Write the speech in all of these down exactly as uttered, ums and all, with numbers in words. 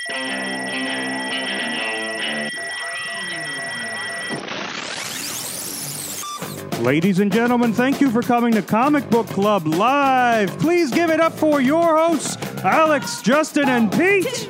Ladies and gentlemen, thank you for coming to Comic Book Club Live. Please give it up for your hosts, Alex, Justin, and Pete.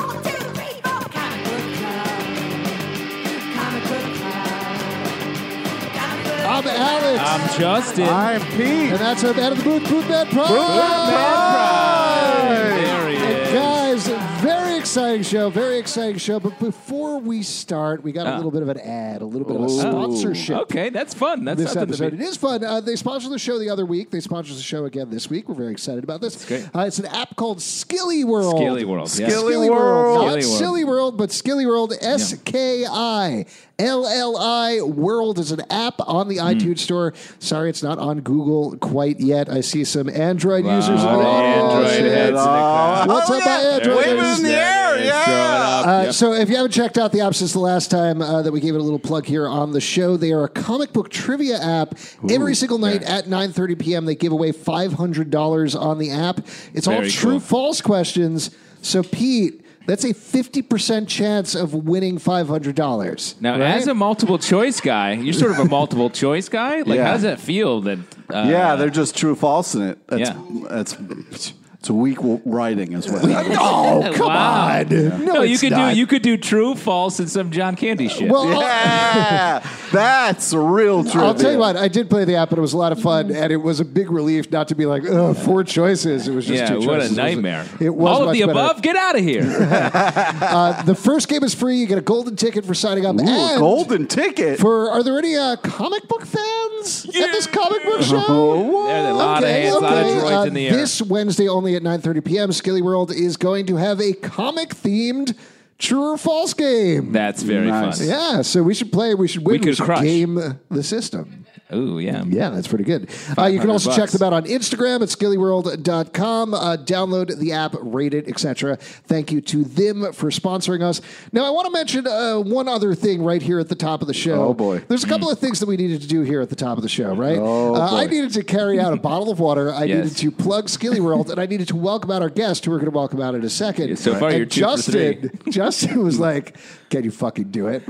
I'm Alex. I'm Justin. I'm Pete. And that's our man of the booth, Bootman Prime. Bootman Prime. There he is. Guys, very exciting show, very exciting show. But before we start, we got a Uh. little bit of an ad, a little bit of a sponsorship. Okay, that's fun. That's This something episode. to It be. is fun. Uh, they sponsored the show the other week. They sponsored the show again this week. We're very excited about this. great. Uh, it's an app called Skilly World. Skilly World. Yeah. Skilly Skilly World. World. Not Skilly World. Silly World, but Skilly World. S K I L L I World is an app on the iTunes store. Sorry, it's not on Google quite yet. I see some Android Wow, users. the Oh, Android shit. heads in the crowd. What's up, my Android? Wave it in the air, yeah. Throw it up. Uh, Yep. So if you haven't checked out the app since the last time uh, that we gave it a little plug here on the show, they are a comic book trivia app. Every single night at nine thirty p.m. they give away five hundred dollars on the app. It's all Very true, cool. false questions. So, Pete, that's a fifty percent chance of winning five hundred dollars. Now, right? as a multiple choice guy, you're sort of a multiple choice guy. Like, Yeah. how does that feel? That uh, yeah, they're just true false in it. That's, Yeah. that's it's weak writing as well. Oh, come Wow. on. No, No, you it's could not. do you could do true, false, and some John Candy shit. Well, I'll- Yeah, that's a real truth. I'll tell you what, I did play the app, and it was a lot of fun, and it was a big relief not to be like, oh, four choices. It was just yeah, two choices. what It a was- nightmare. It was All of much the better. above, get out of here. Uh, the first game is free. You get a golden ticket for signing up. Ooh, and golden ticket. For are there any uh, comic book fans at this comic book show? There's a lot of hands, a lot of droids Uh, in the air. This Wednesday, only at nine thirty p.m., Skilly World is going to have a comic-themed true or false game. That's very Nice. fun. Yeah, so we should play. We should win. We could should crush. game the system. Ooh, yeah. Yeah, that's pretty good. Uh, you can also check bucks. them out on Instagram at skilly world dot com. Uh, download the app, rate it, et cetera. Thank you to them for sponsoring us. Now, I want to mention uh, one other thing right here at the top of the show. Oh, boy. There's a couple of things that we needed to do here at the top of the show, right? Oh, uh, I boy. needed to carry out a bottle of water. I Yes. needed to plug Skilly World, and I needed to welcome out our guest, who we're going to welcome out in a second. Yeah, so far and you're two for Justin, Justin was like, "Can you fucking do it?"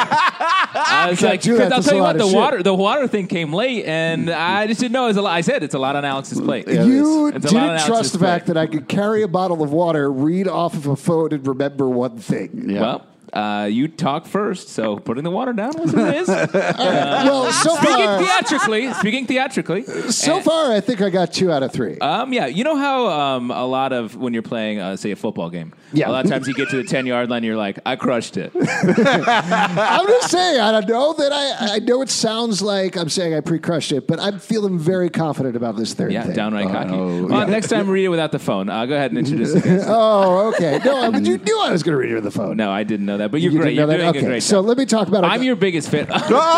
I was like, do that. because I'll That's tell a you lot what, of the shit. water, the water thing came late, and I just didn't know. It was a lot. I said it's a lot on Alex's plate. Yeah, it You is. It's a lot on didn't Alex's trust the plate. fact that I could carry a bottle of water, read off of a phone, and remember one thing. Yeah. Well, uh, you talk first, so putting the water down was what it is. Well, so Speaking far, theatrically, speaking theatrically. so and- far, I think I got two out of three. Um, yeah, you know how um, a lot of when you're playing, uh, say, a football game, Yeah. a lot of times you get to the ten-yard line, and you're like, I crushed it. I'm just saying, I don't know that I. I know it sounds like I'm saying I pre-crushed it, but I'm feeling very confident about this third Yeah, thing. downright cocky. Oh, Well, next time read it without the phone. Uh, go ahead and introduce the guest. Oh, okay. No, I mean, you knew I was going to read it on the phone. No, I didn't know that, but you're You great. didn't know You're that? doing Okay, a great so job. let me talk about. I'm your biggest fan.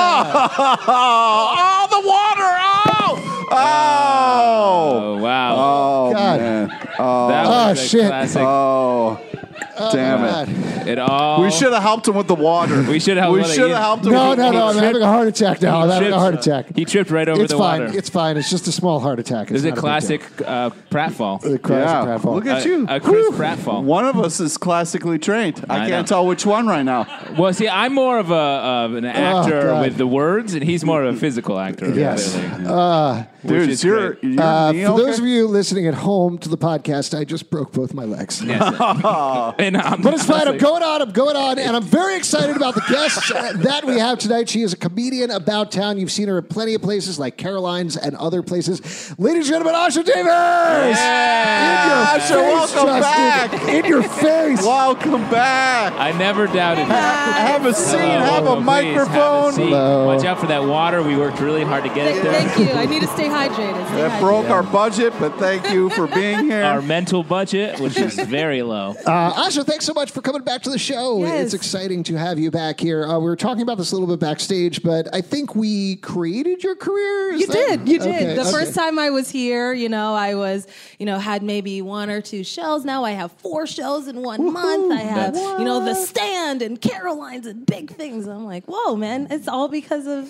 Oh, the water! Oh, oh, Oh, wow. oh, God. man. Oh, That Oh, was a shit. classic. oh, damn God. it! It all. We should have helped him with the water. We should have We let it- should he- have helped him. No, with no, the no. I'm tripped- having a heart attack now. I'm he having a tripped- heart attack. He tripped right over It's the fine. water. It's fine. It's just a small heart attack. It's There's a not big classic uh, pratfall. deal. The classic Yeah, pratfall. look at A- you. a Chris Whew. Prattfall. One of us is classically trained. I, I can't know. tell which one right now. Well, see, I'm more of a of an actor God. with the words, and he's more of a physical actor. Yes. clearly. Uh, Which Dude, is you're, great. you're Uh, knee for okay? those of you listening at home to the podcast, I just broke both my legs. Yes. and, um, But it's fine. I'm honestly- going on. I'm going on. And I'm very excited about the guest uh, that we have tonight. She is a comedian about town. You've seen her at plenty of places like Caroline's and other places. Ladies and gentlemen, Asha Davis! Yeah. In your Asha, face, welcome Justin. back. In your face. Welcome back. I never doubted. Have a seat. Hello, Have hello, a please, microphone. have a seat. Hello. Watch out for that water. We worked really hard to get it there. Thank you. I need to stay hydrated. Stay That hydrated. broke our budget, but thank you for being here. Our mental budget, which is very low. Uh, Asha, thanks so much for coming back to the show. Yes. It's exciting to have you back here. Uh, we were talking about this a little bit backstage, but I think we created your career. Is You that- did. You did. Okay, the okay. first time I was here, you know, I was, you know, had maybe one or two shows. Now I have four shows in one month. I have, you know, the stand and Caroline's and big things. I'm like, whoa, man, it's all because of.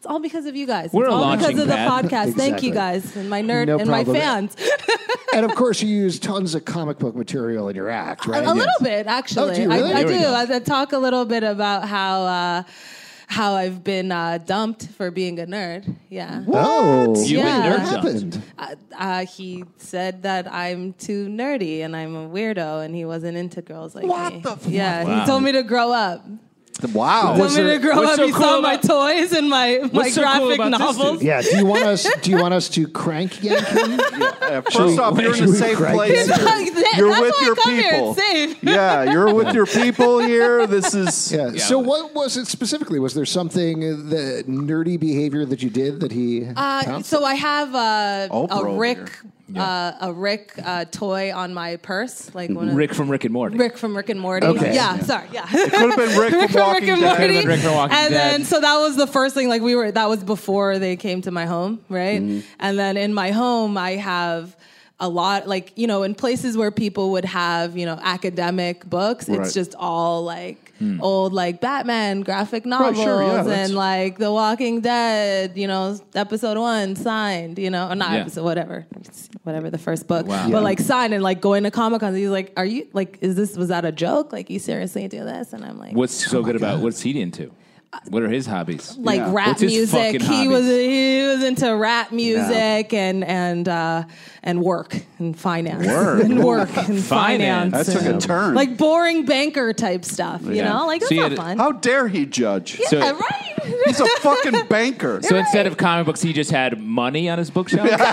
It's all because of you guys. We're it's a all launching because of the pad. podcast. Thank Exactly. you guys and my nerd No and my problem. fans. And of course, you use tons of comic book material in your act, right? A, a little bit, actually. Oh, do you really? I, I Here we do. go. I, I talk a little bit about how uh, how I've been uh, dumped for being a nerd. Yeah. Oh, You've been what nerd happened? Uh, uh, he said that I'm too nerdy and I'm a weirdo, and he wasn't into girls like What me. the f- Yeah, Wow. he told me to grow up. Wow. He told me to grow what's up. so he cool saw about- my toys and my, my What's so cool graphic about this novels. dude? Yeah. Do you want us? Do you want us to crank yank him? Uh, First off, you're in should a we safe crank place. it? That- You're that's with why your I come here. people. It's safe. Yeah, you're with your people here. This is. Yeah. So, what was it specifically? Was there something uh, the nerdy behavior that you did that he? Uh, pounced so I have uh, Oprah a over Rick, here. uh, a Rick uh, toy on my purse, like one of Rick from Rick and Morty. Rick from Rick and Morty. Okay. Yeah, Yeah. sorry. Yeah, Could have been Rick, Rick from from Walking Rick and Dead. Morty. Could've been Rick from Walking and Dead. then so that was the first thing. Like we were, that was before they came to my home, right? Mm-hmm. And then in my home, I have a lot, like you know, in places where people would have you know academic books, Right. it's just all like. Old like Batman graphic novels sure, yeah, that's- and like The Walking Dead, you know, episode one signed, you know, or not Yeah. episode, whatever, whatever the first book, Wow. but Yeah. like signed and like going to Comic Con. He's like, "Are you like, is this was that a joke? Like, you seriously do this?" And I'm like, What's so good about what's he into? What are his hobbies? like Yeah. rap What's his music. fucking He hobbies? was he was into rap music and and uh, and work and finance Work. and work and Finance. finance. That took a and- turn. Like boring banker type stuff, you Yeah. know? Like that's So you not had- fun. How dare he judge? So- yeah, right. He's a fucking banker. So instead of comic books, he just had money on his bookshelf. Because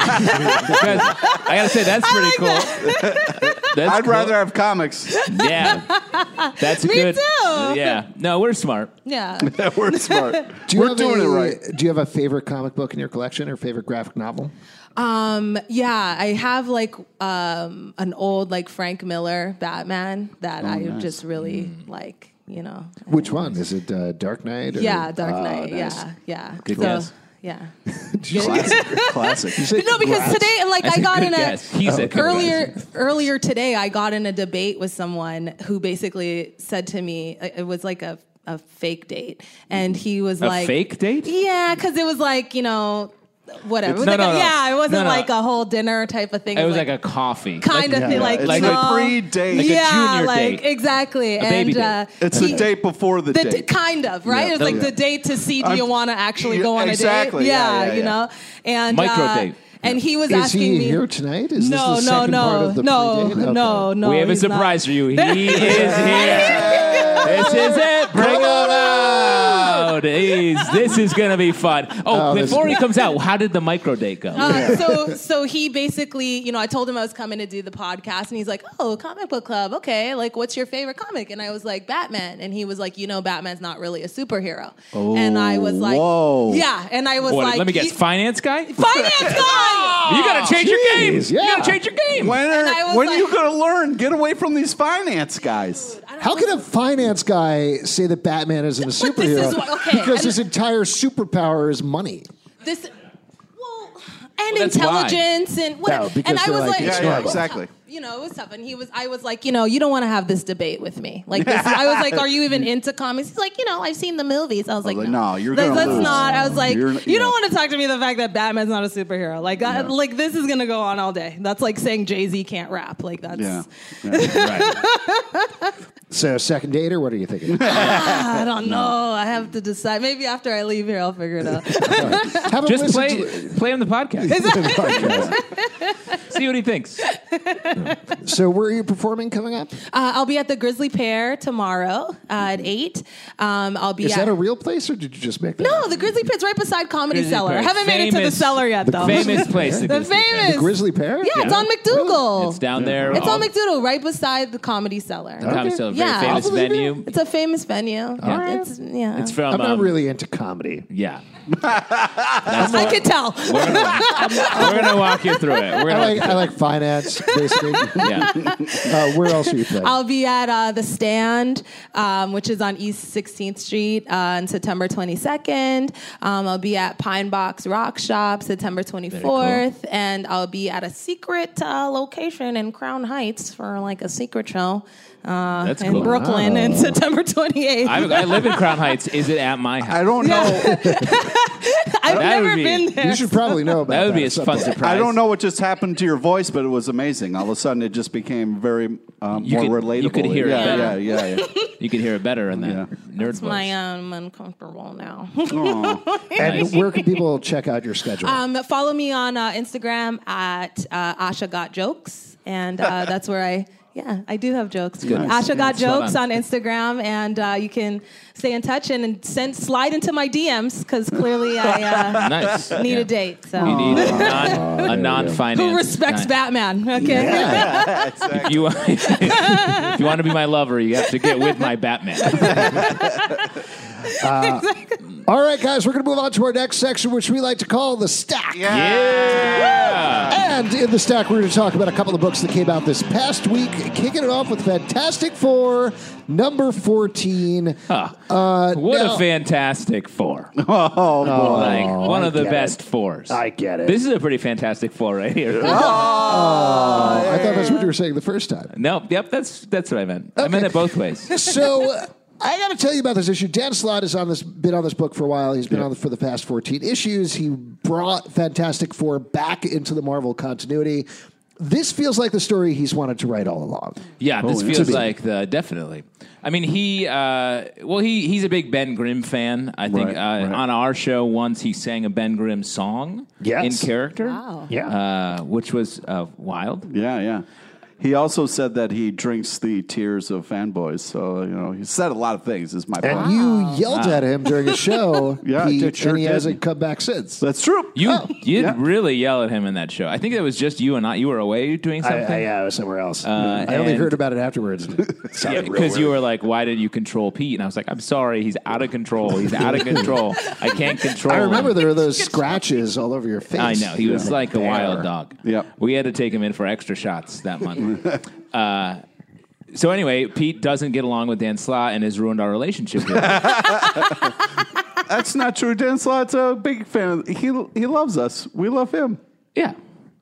I gotta say that's pretty cool. That's I'd cool. rather have comics. Yeah, that's Me good. too. Yeah, no, we're smart. yeah. We're smart. Do you We're have doing a, it right. Do you have a favorite comic book in your collection or favorite graphic novel? Um, yeah, I have like um, an old like Frank Miller Batman that I just really like, you know. Which one is it? Uh, Dark Knight? Or? Yeah, Dark Oh, Knight. nice. Yeah, yeah. Good so, guess. Yeah. Classic. Classic. You said No, because grass? today, like, That's I a got good in a guess. He said good earlier guess. earlier today. I got in a debate with someone who basically said to me, it was like a a fake date, and he was A like, fake date? Yeah, because it was like you know. Whatever. It was No, like no, a- no. Yeah, it wasn't No, no. like a whole dinner type of thing. It was like a coffee. kind Like- of thing, like It's like you a know, pre-date. Like a yeah, junior like date. exactly, A and baby date. uh, It's he- the date before the the date. d- kind of right. Yeah. It was like Yeah. the date to see. Do I'm- you want to actually Yeah, go on a exactly. date? Yeah, yeah, you yeah. know, and Micro uh, date. And he was Is asking he me. here tonight? Is no, this the no, second part no, of the no, pre-date? Okay. no, no. we have a he's not. surprise for you. He is here. This is it. Bring him out. He's, this is going to be fun. Oh, Oh, this- before he comes out, how did the micro date go? Uh, so, so he basically, you know, I told him I was coming to do the podcast, and he's like, "Oh, comic book club, okay. Like, what's your favorite comic?" And I was like, "Batman." And he was like, "You know, Batman's not really a superhero." and I was like, whoa. "Yeah." And I was What, like, let me guess. "You- Finance guy? finance guy." You got to change your game. Jeez, yeah. You got to change your game. When And I are, was when are like- you going to learn? Get away from these finance guys. How can a finance guy say that Batman isn't a But this superhero? is what- okay, because and- his entire superpower is money. This, well, and Well, that's why. intelligence and whatever. No, because and I they're was like, like, it's Yeah, yeah, normal. exactly. You know, it was tough. And he was, I was like, you know, you don't want to have this debate with me. Like, this, I was like, are you even into comics? He's like, you know, I've seen the movies. I was like, like, no, no, you're Like, gonna let's lose. not. I was like, You're- you yeah. don't want to talk to me the fact that Batman's not a superhero. Like, I, Yeah. like this is gonna go on all day. That's like saying Jay-Z can't rap. Like that's. Yeah. yeah. Right. So, second date, or what are you thinking? I don't know. I have to decide. Maybe after I leave here, I'll figure it out. Have him Just listen play, to- play him the podcast. See what he thinks. So, where are you performing coming up? Uh, I'll be at the Grizzly Pear tomorrow uh, at eight. Um, I'll be Is at. that a real place, or did you just make that No, up? the Grizzly Pear's right beside Comedy Grizzly Cellar. Pear. I haven't made it to the Famous- cellar yet, though. Famous place. The Grizzly Pear. famous. Grizzly Pear? Yeah, it's on McDougal. It's down there. It's all- on McDougal, right beside the Comedy Cellar. Comedy Okay. Cellar, Yeah. very famous I'll believe venue. It's a famous venue. right. It's yeah. It's from. I'm not um, really into comedy. Yeah. I could tell. We're gonna, we're gonna walk you through it. We're I gonna. like I like finance, basically. yeah. uh, where else are you playing? I'll be at uh, the Stand, um, which is on East sixteenth Street uh, on September twenty-second. Um, I'll be at Pine Box Rock Shop September twenty-fourth, and I'll be at a secret uh, location in Crown Heights for like a secret show uh, That's in cool. Brooklyn Wow. in September twenty-eighth. I, I live in Crown Heights. Is it at my house? I don't know. I've That never would be- been there. You should probably know about That would be a at some fun point. surprise. I don't know what just happened to your voice, but it was amazing. All of a sudden, it just became very um, You more could- relatable. you could hear it yeah, better. yeah, yeah, yeah. You could hear it better in that Yeah. nerd It's voice. my um, uncomfortable now. And where can people check out your schedule? um, follow me on uh, Instagram at uh, Asha Got Jokes, and uh, that's where I. Yeah, I do have jokes. good. Asha Got Nice. Spot Jokes on Instagram, and uh, you can stay in touch and, and send slide into my D Ms because clearly I uh, Nice. need Yeah. a date. So You need a, non, a non-finance. who respects guy. Batman? Okay. If you, if you want to be my lover, you have to get with my Batman. All right, guys, we're going to move on to our next section, which we like to call the stack. Yeah. And in the stack, we're going to talk about a couple of books that came out this past week, kicking it off with Fantastic Four, number fourteen. Huh. Uh, What now- a fantastic four. Oh, boy. Like one I of the get best it. fours. I get it. This is a pretty fantastic four right here. Oh, I thought that's what you were saying the first time. No, yep, that's that's what I meant. I meant it both ways. So uh, I got to tell you about this issue. Dan Slott has on this been on this book for a while. He's been on it for the past fourteen issues. He brought Fantastic Four back into the Marvel continuity. This feels like the story he's wanted to write all along. Yeah, this to feels me. like the definitely. I mean, he uh, well, he he's a big Ben Grimm fan. I think Right, uh, right. on our show once he sang a Ben Grimm song Yes. in character. Wow. Yeah. uh, which was uh, wild. Yeah, yeah. He also said that he drinks the tears of fanboys. So, you know, he said a lot of things, is my point. And you yelled at him during a show. Yeah, I he, did, sure and he did. hasn't come back since. That's true. You Oh, you yeah. really yell at him in that show. I think it was just you and I. You were away doing something. I, I, yeah, I was somewhere else. Uh, I only and- heard about it afterwards. It sounded real Because you weird. were like, "Why did you control Pete?" And I was like, "I'm sorry, he's out of control. He's out of control. I can't control." I remember him. there were those scratches all over your face. I know he was like a Bear. wild dog. Yep. We had to take him in for extra shots that month. uh, so anyway, Pete doesn't get along with Dan Slott and has ruined our relationship. With him. That's not true. Dan Slott's a big fan. He he loves us. We love him. Yeah.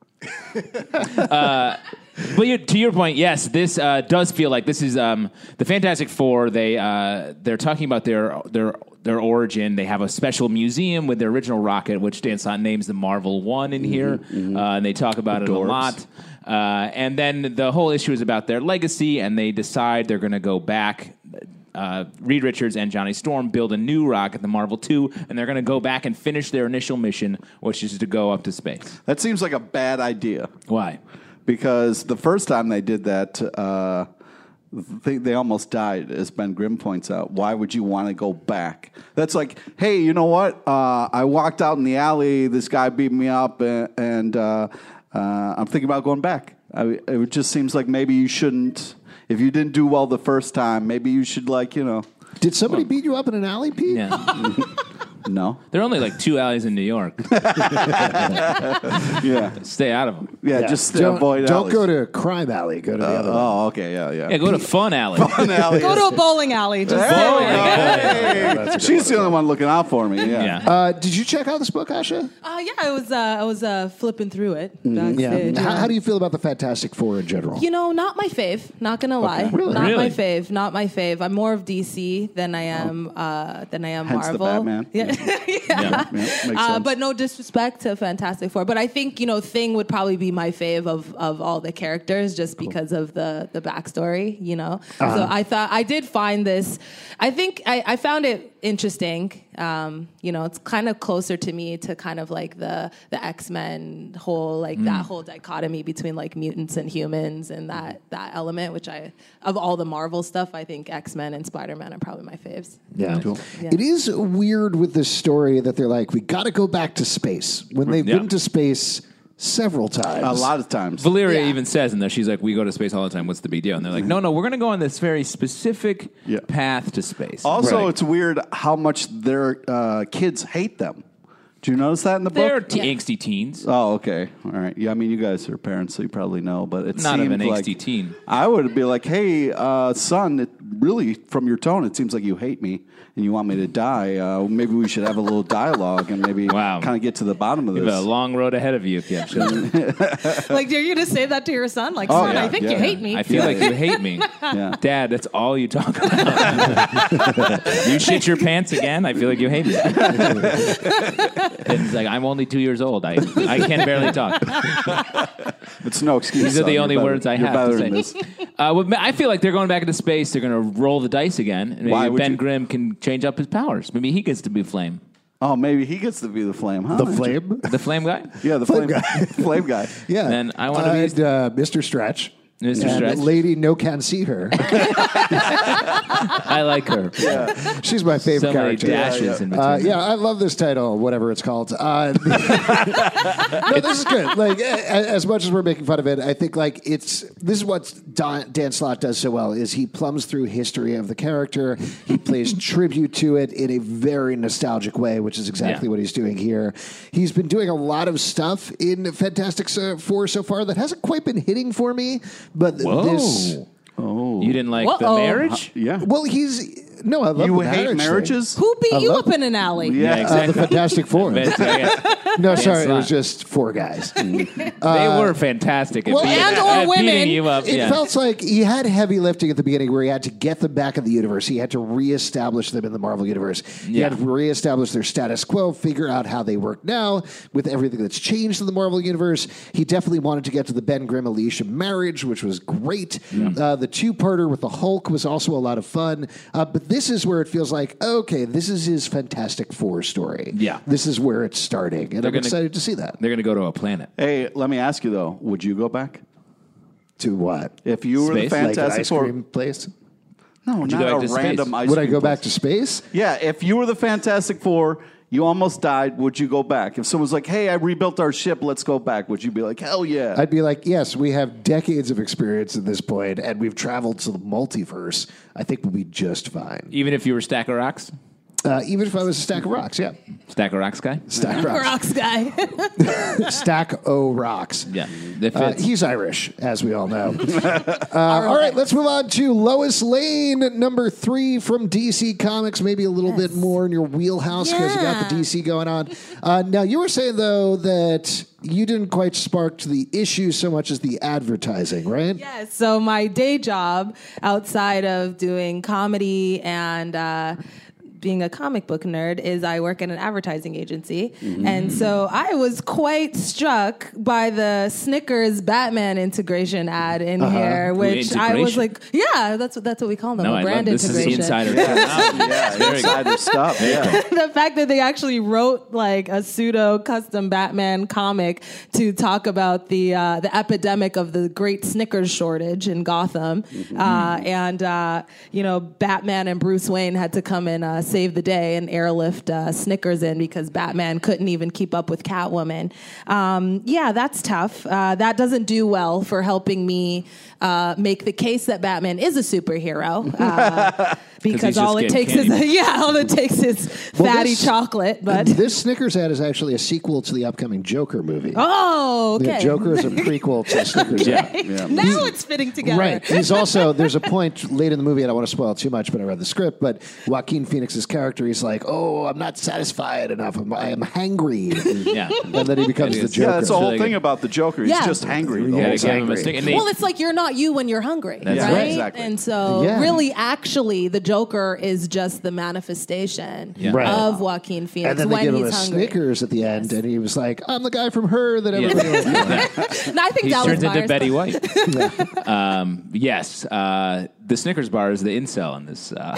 uh, but you, to your point, yes, this uh, does feel like this is um, the Fantastic Four. They uh, they're talking about their their their origin. They have a special museum with their original rocket, which Dan Slott names the Marvel One in here, uh, and they talk about it a Adorbs. lot. Uh, and then the whole issue is about their legacy, and they decide they're going to go back. Uh, Reed Richards and Johnny Storm build a new rocket, the Marvel two, and they're going to go back and finish their initial mission, which is to go up to space. That seems like a bad idea. Why? Because the first time they did that, uh, they, they almost died, as Ben Grimm points out. Why would you want to go back? That's like, hey, you know what? Uh, I walked out in the alley. This guy beat me up, and, and uh, uh, I'm thinking about going back. I, it just seems like maybe you shouldn't. If you didn't do well the first time, maybe you should, like, you know. Did somebody beat you up in an alley, Pete? Yeah. No. There are only like two alleys in New York. Yeah. Stay out of them. Yeah, just Don't, avoid don't alleys. go to Crime Alley. Go to the other one. Oh, okay, yeah, yeah. Yeah, go to Fun Alley. Go to a bowling alley. Just Bowling Hey, alley. she's the only one looking out for me. Yeah. Yeah. Uh, did you check out this book, Asha? Uh, yeah, I was uh, I was uh, flipping through it Yeah. backstage. How, yeah. how do you feel about the Fantastic Four in general? You know, not my fave. Not gonna lie, Really? not Really? my fave. Not my fave. I'm more of D C than I am uh, than I am Hence the Marvel. Batman. Yeah, Yeah. Yeah, makes Uh, sense. but no disrespect to Fantastic Four. But I think, you know, Thing would probably be my fave of, of all the characters just because of the, the backstory, you know? Uh-huh. So I thought, I did find this, I think I, I found it interesting. Um, you know, it's kind of closer to me to kind of like the, the X-Men whole, like Mm. that whole dichotomy between like mutants and humans and that, that element, which I, of all the Marvel stuff, I think X-Men and Spider-Man are probably my faves. Yeah. Yeah. It is weird with this story that they're like, we got to go back to space when they've Yeah. been to space several times. A lot of times. Valeria Yeah. even says in there, she's like, we go to space all the time. What's the big deal? And they're like, no, no, we're going to go on this very specific Yeah. path to space. Also, Right. it's weird how much their uh, kids hate them. Do you notice that in the They're book? t- angsty teens. Oh, okay. All right. Yeah, I mean, you guys are parents, so you probably know, but it Not of seemed an like angsty teen. I would be like, hey, uh, son, it, really, from your tone, it seems like you hate me and you want me to die. Uh, maybe we should have a little dialogue and maybe Wow. kind of get to the bottom of You this. have a long road ahead of you, Kim. Like, are you going to say that to your son? Like, Oh, son, yeah, I think yeah. you hate me. I feel like you hate me. Yeah. Dad, that's all you talk about. You shit your pants again? I feel like you hate me. And he's like, I'm only two years old. I, I can barely talk. It's no excuse. These are the son. only You're words better- I you're have better to than say. this. Uh, well, I feel like they're going back into space. They're going to roll the dice again. And Why maybe would Ben you- Grimm can change up his powers. Maybe he gets to be Flame. Oh, maybe he gets to be the flame, huh? The flame. The Flame guy? Yeah, the Flame flame, guy. flame guy. Yeah. Then I wanna be- And, uh, Mister Stretch. Mister and Stretch. Lady No Can See Her. I like her. She's my favorite So many character. dashes in between. Uh, yeah, I love this title, whatever it's called. Uh, no, this is good. Like, a- as much as we're making fun of it, I think like it's this is what Don, Dan Slott does so well is he plumbs through history of the character. He plays tribute to it in a very nostalgic way, which is exactly Yeah. what he's doing here. He's been doing a lot of stuff in Fantastic Four so far that hasn't quite been hitting for me, but Whoa. this. You didn't like the Whoa. marriage? Yeah. Well, he's no, I love You the hate marriage marriages? Who beat I you love- up in an alley? Yeah. Uh, the Fantastic Four. But, uh, yeah, No, sorry, it Slott. was just four guys. they were fantastic at well, beating, and or at women. beating you up. It yeah. felt like he had heavy lifting at the beginning where he had to get them back in the universe. He had to reestablish them in the Marvel universe. He Yeah. had to reestablish their status quo, figure out how they work now with everything that's changed in the Marvel universe. He definitely wanted to get to the Ben Grimm Alicia marriage, which was great. Uh, the two-parter with the Hulk was also a lot of fun. Uh, but this is where it feels like, okay, this is his Fantastic Four story. Yeah. This is where it's starting. And I'm gonna- excited to see that. They're going to go to a planet. Hey, let me ask you though, would you go back? To what? If you were the Space? Like Like an Fantastic ice Four. cream place? No, Would you not go a back to random space? ice Would I cream go place. back to space? Yeah, if you were the Fantastic Four, you almost died, would you go back? If someone's like, hey, I rebuilt our ship, let's go back, would you be like, hell yeah? I'd be like, yes, we have decades of experience at this point, and we've traveled to the multiverse. I think we'll be just fine. Even if you were Stack of Rocks? Uh, even if I was a stack of rocks, yeah. Stack of Rocks guy? Stack of rocks. Rocks guy. Stack o rocks. Yeah. That Uh, fits. he's Irish, as we all know. uh, all right, let's move on to Lois Lane, number three from D C Comics. Maybe a little bit more in your wheelhouse because you got the Yeah. D C going on. Uh, now, you were saying, though, that you didn't quite spark to the issue so much as the advertising, right? Yes. So my day job outside of doing comedy and uh, being a comic book nerd is I work at an advertising agency. Mm-hmm. And so I was quite struck by the Snickers Batman integration ad in Uh-huh. here, which I was integration? like, yeah, that's what that's what we call them, no, a I brand love this. Is the integration. insider. yeah, Very insider stuff. Yeah. The fact that they actually wrote like a pseudo custom Batman comic to talk about the uh, the epidemic of the great Snickers shortage in Gotham, uh, and uh, you know Batman and Bruce Wayne had to come and uh, save the day and airlift uh, Snickers in because Batman couldn't even keep up with Catwoman. Um, yeah, that's tough. Uh, that doesn't do well for helping me uh, make the case that Batman is a superhero. Uh, because he's all just it takes getting is yeah, all it takes is Well, fatty this- chocolate. But This Snickers ad is actually a sequel to the upcoming Joker movie. oh, okay. Yeah, Joker is a prequel to Snickers ad. Yeah. Now it's fitting together. Right. He's also, there's a point late in the movie, I don't want to spoil too much, but I read the script, but Joaquin Phoenix's character, he's like, oh, I'm not satisfied enough. I'm, I am hangry. Yeah. And then he becomes It the is. Joker. Yeah, that's the whole Really thing good. about the Joker. He's Yeah. just hangry. You the gotta whole give him a angry. stick. And they, Well, it's like you're not you when you're hungry, That's right? right. Exactly. And so, Yeah. really, actually, the Joker is just the manifestation Yeah. Right. of Joaquin Phoenix And then they when give him he's a hungry. Snickers at the end, and he was like, I'm the guy from Her that Yeah. everybody No, I think he Dallas turns into Buyers- Betty White. um, yes. Uh, the Snickers bar is the incel in this, uh,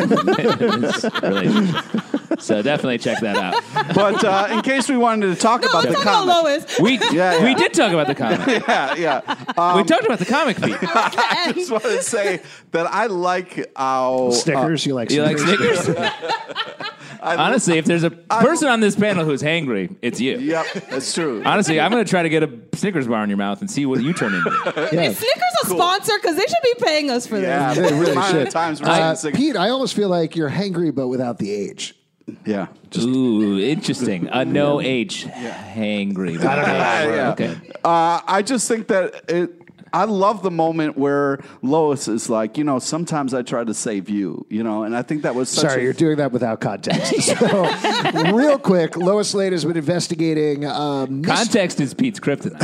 in this relationship. So definitely check that out. But uh, in case we wanted to talk No, about I'm the talking about comic. Lois. We, Yeah, yeah. we did talk about the comic. Yeah, yeah. we talked about the comic feed. I just want to say that I like how Snickers, you like You like Snickers? Snickers? Honestly, if there's a person on this panel who's hangry, it's you. Yep, that's true. Honestly, I'm going to try to get a Snickers bar in your mouth and see what you turn into. Yeah. Is Snickers a sponsor? Because they should be paying us for Yeah, this. They really amount of should. times we're Uh, saying Pete, I almost feel like you're hangry, but without the age. yeah. Ooh, interesting. A no H hangry. I don't know. Yeah, yeah. Okay. Uh, I just think that it I love the moment where Lois is like, you know, sometimes I try to save you, you know, and I think that was such Sorry, a... you're doing that without context. So, real quick, Lois Lane has been investigating um, mis- Context is Pete's kryptonite.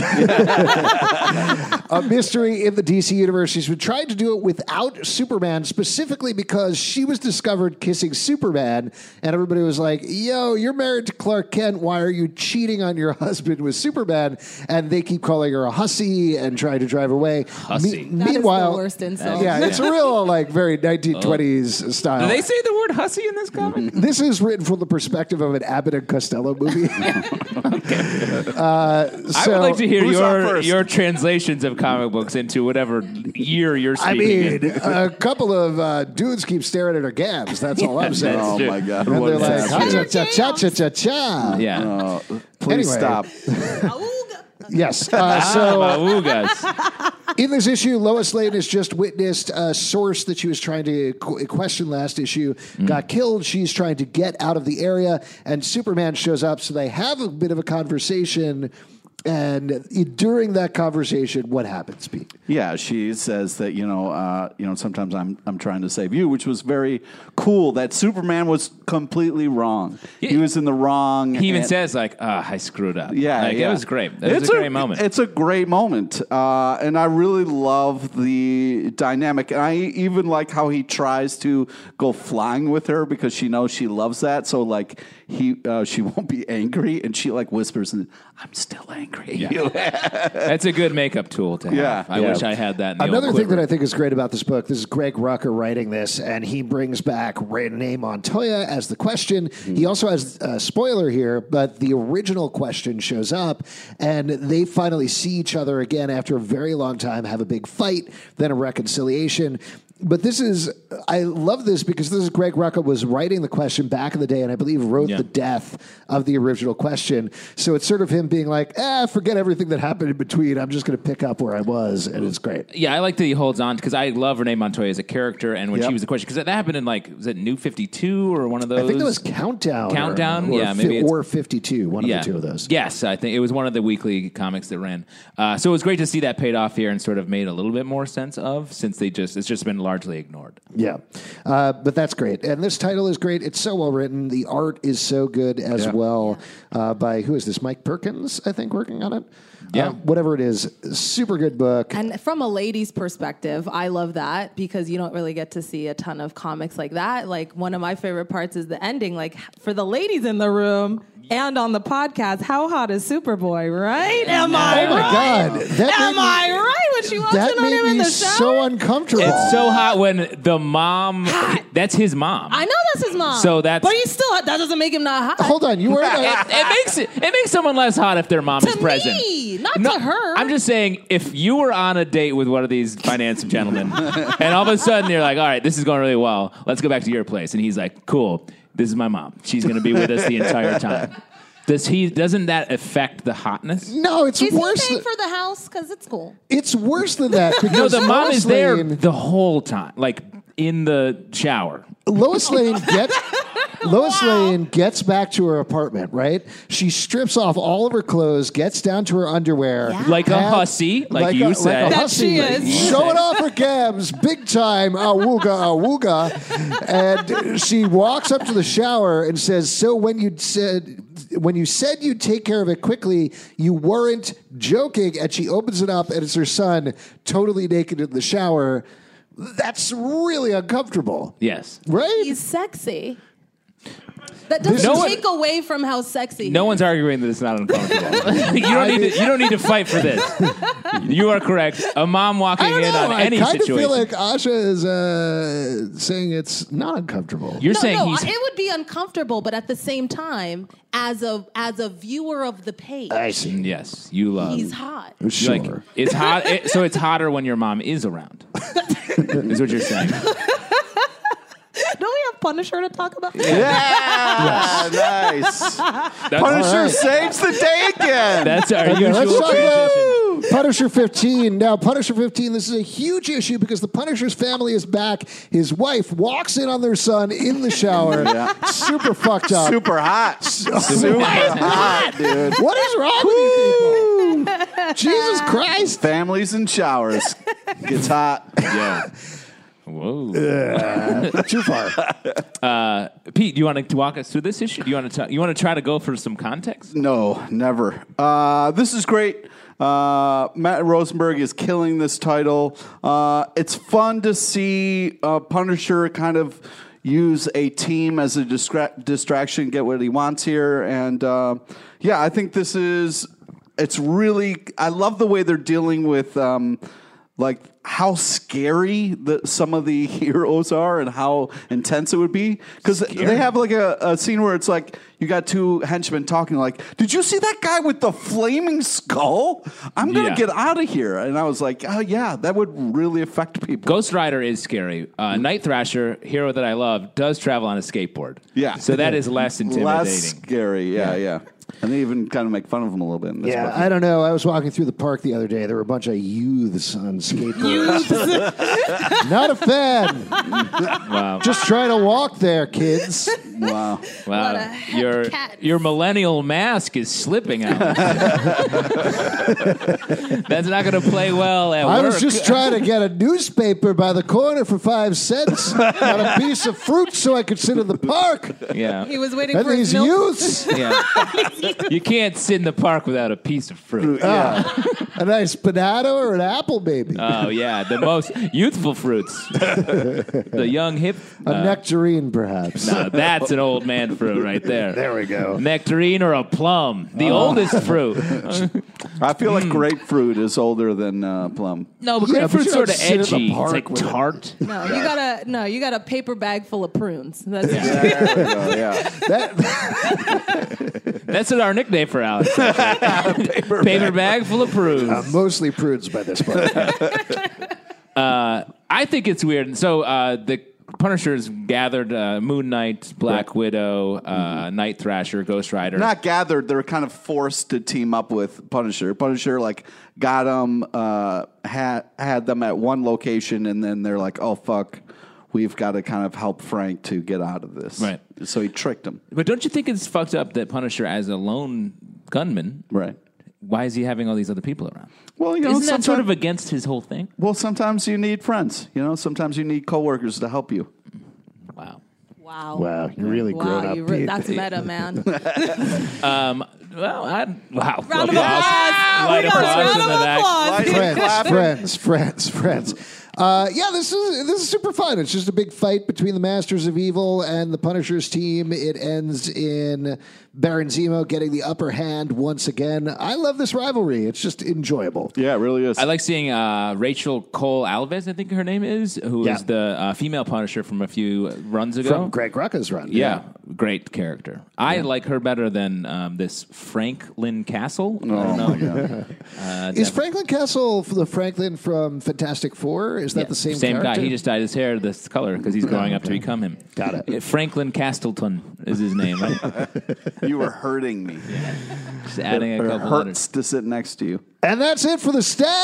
a mystery in the D C universe. She's been trying to do it without Superman, specifically because she was discovered kissing Superman, and everybody was like, yo, you're married to Clark Kent. Why are you cheating on your husband with Superman? And they keep calling her a hussy and trying to drive her away. Hussy. Me- That is meanwhile, the worst insult. yeah, it's a real like very nineteen twenties style. Do they say the word hussy in this comic? This is written from the perspective of an Abbott and Costello movie. uh, I so, would like to hear who's on your first? your translations of comic books into whatever year you're I speaking mean, in. a couple of uh, dudes keep staring at her gabs. That's all I'm saying. Oh, true. my God. And What they're is like, happening? cha cha cha cha cha cha. Yeah. Uh, please Anyway. stop. Yes. Uh, so Awoogas. in this issue, Lois Lane has just witnessed a source that she was trying to qu- question last issue got killed. She's trying to get out of the area, and Superman shows up. So they have a bit of a conversation. And during that conversation, what happens, Pete? Yeah, she says that you know, uh, you know, sometimes I'm I'm trying to save you, which was very cool. That Superman was completely wrong. Yeah. He was in the wrong. He even and- says like, "Ah, I screwed up." Yeah, like, yeah. it was great. That was It's a great moment. It's a great moment, uh, and I really love the dynamic. And I even like how he tries to go flying with her because she knows she loves that. So like he, uh, she won't be angry, and she like whispers, and "I'm still angry." That's a good makeup tool to have. Yeah, I yeah. wish I had that. In the Another old thing quiver. that I think is great about this book, this is Greg Rucka writing this, and he brings back Renee Montoya as the question. He also has a spoiler here, but the original question shows up, and they finally see each other again after a very long time, have a big fight, then a reconciliation. But this is, I love this because this is Greg Rucka was writing the question back in the day and I believe wrote Yeah. the death of the original question. So it's sort of him being like, ah, forget everything that happened in between. I'm just going to pick up where I was. And it's great. Yeah, I like that he holds on because I love Renee Montoya as a character, and when Yep. she was a question, because that happened in like was it New fifty-two or one of those? I think that was Countdown. Countdown? Or, or Yeah, fi- maybe it's- Or fifty-two, one yeah. of the two of those. Yes, I think it was one of the weekly comics that ran. Uh, so it was great to see that paid off here and sort of made a little bit more sense of since they just it's just been largely ignored. Yeah. Uh, but that's great. And this title is great. It's so well written. The art is so good as Yeah. well uh, by, who is this? Mike Perkins, I think, working on it. Yeah. Uh, whatever it is. Super good book. And from a lady's perspective, I love that because you don't really get to see a ton of comics like that. Like one of my favorite parts is the ending. Like for the ladies in the room and on the podcast, how hot is Superboy, right? Am I Oh my right? God. That Am made me- I right when she walks That in on made him in me the shower? so uncomfortable. It's so hot when the mom. That's his mom. I know that's his mom. So that's- but he's still that doesn't make him not hot. Hold on. You were it, it makes it it makes someone less hot if their mom To is present. me, not No, to her. I'm just saying, if you were on a date with one of these finance gentlemen, and all of a sudden you're like, "All right, this is going really well. Let's go back to your place," and he's like, "Cool, this is my mom. She's going to be with us the entire time." Does he? Doesn't that affect the hotness? No, it's Is he worse. paying Than, for the house? Because it's cool. it's worse than that. No, Because the mom Lois is there Lane- the whole time, like in the shower. Lois Lane gets Lois Lane gets back to her apartment, right? She strips off all of her clothes, gets down to her underwear. Yeah. Like a Have- hussy, like you a, said. Like a That hussy, she is. showing off her gabs, big time, awooga, awooga. And she walks up to the shower and says, so when you said... When you said you'd take care of it quickly, you weren't joking. And she opens it up, and it's her son totally naked in the shower. That's really uncomfortable. Yes. Right? He's sexy. That doesn't No one- take away from how sexy. No he one's is. arguing that it's not uncomfortable. you don't need to. You don't need to fight for this. You are correct. A mom walking I don't in know. on I any kind situation. of feel like Asha is uh, saying it's not uncomfortable. You're No, saying no, he's. it would be uncomfortable, but at the same time, as a as a viewer of the page, I see. Yes, you love. he's hot. Sure. Like it's hot. It, so it's hotter when your mom is around. Is what you're saying. Don't we have Punisher to talk about? Yeah, nice. That's, Punisher right. saves the day again. that's our Okay, let's usual talk transition. about Punisher fifteen. Now, Punisher fifteen, this is a huge issue because the Punisher's family is back. His wife walks in on their son in the shower. Super fucked up. Super hot. Super hot, dude. What is wrong with you people? Jesus Christ. Families and showers. Gets hot. Yeah. Whoa. Too far. Uh, Pete, do you want to walk us through this issue? Do you want to you want to try to go for some context? No, never. Uh, this is great. Uh, Matt Rosenberg is killing this title. Uh, it's fun to see uh, Punisher kind of use a team as a distra- distraction, get what he wants here. And uh, yeah, I think this is, it's really, I love the way they're dealing with um, like how scary the, some of the heroes are and how intense it would be. Because they have like a, a scene where it's like, you got two henchmen talking like, did you see that guy with the flaming skull? I'm going to Yeah. get out of here. And I was like, oh, yeah, that would really affect people. Ghost Rider is scary. Uh, Night Thrasher, hero that I love, does travel on a skateboard. Yeah. So that is less intimidating. Less scary. Yeah, yeah. And they even kind of make fun of him a little bit in this Yeah, book. I don't know. I was walking through the park the other day. There were a bunch of youths on skateboards. Not a fan. Wow. Just trying to walk there, kids. Wow. Wow. What a heck Your cat. your millennial mask is slipping out. That's not going to play well at I work. was just trying to get a newspaper by the corner for five cents on a piece of fruit so I could sit in the park. Yeah. He was waiting And for his these milk. youths, Yeah. You can't sit in the park without a piece of fruit. a nice banana or an apple, maybe. Oh, yeah. The most youthful fruits. The young hip. a uh, nectarine, perhaps. no, that's an old man fruit right there. There we go. Nectarine or a plum. The oldest fruit. I feel like grapefruit is older than uh, plum. No, but Yeah, but grapefruit's you sort don't of sit in the edgy. It's park like with it. tart. No, you got a no. You got a paper bag full of prunes. That's it. There we go, yeah. That, That's our nickname for Alex. Paper, Paper bag full of prunes. uh, mostly prudes by this point. I think it's weird. So uh, the Punishers gathered uh, Moon Knight, Black Widow, uh, Night Thrasher, Ghost Rider. Not gathered. They're kind of forced to team up with Punisher. Punisher, like, got them, uh, had, had them at one location, and then they're like, oh, fuck, we've got to kind of help Frank to get out of this. Right. So he tricked him. But don't you think it's fucked up that Punisher, as a lone gunman, Right. why is he having all these other people around? Well, you know, Isn't that sometimes, sort of against his whole thing? well, sometimes you need friends. You know, sometimes you need coworkers to help you. Wow. Wow. Wow, you're really Wow, grown up, you re- Pete. that's meta, man. Um, well, I, wow. Round of applause. Light We got a applause round in of the back. applause. friends, friends, friends, friends. Uh, yeah, this is this is super fun. It's just a big fight between the Masters of Evil and the Punisher's team. It ends in Baron Zemo getting the upper hand once again. I love this rivalry. It's just enjoyable. Yeah, it really is. I like seeing uh, Rachel Cole Alves, I think her name is, who Yeah. is the uh, female Punisher from a few runs ago. From Greg Rucka's run. Yeah, great character. I like her better than um, this Franklin Castle. I don't know. Uh, Is Franklin Castle the Franklin from Fantastic Four? Is that yeah, the same same character? guy. He just dyed his hair this color because he's growing up to become him. Got it. Uh, Franklin Castleton is his name, right? You were hurting me. Just adding a It couple hurts letters. to sit next to you. And that's it for the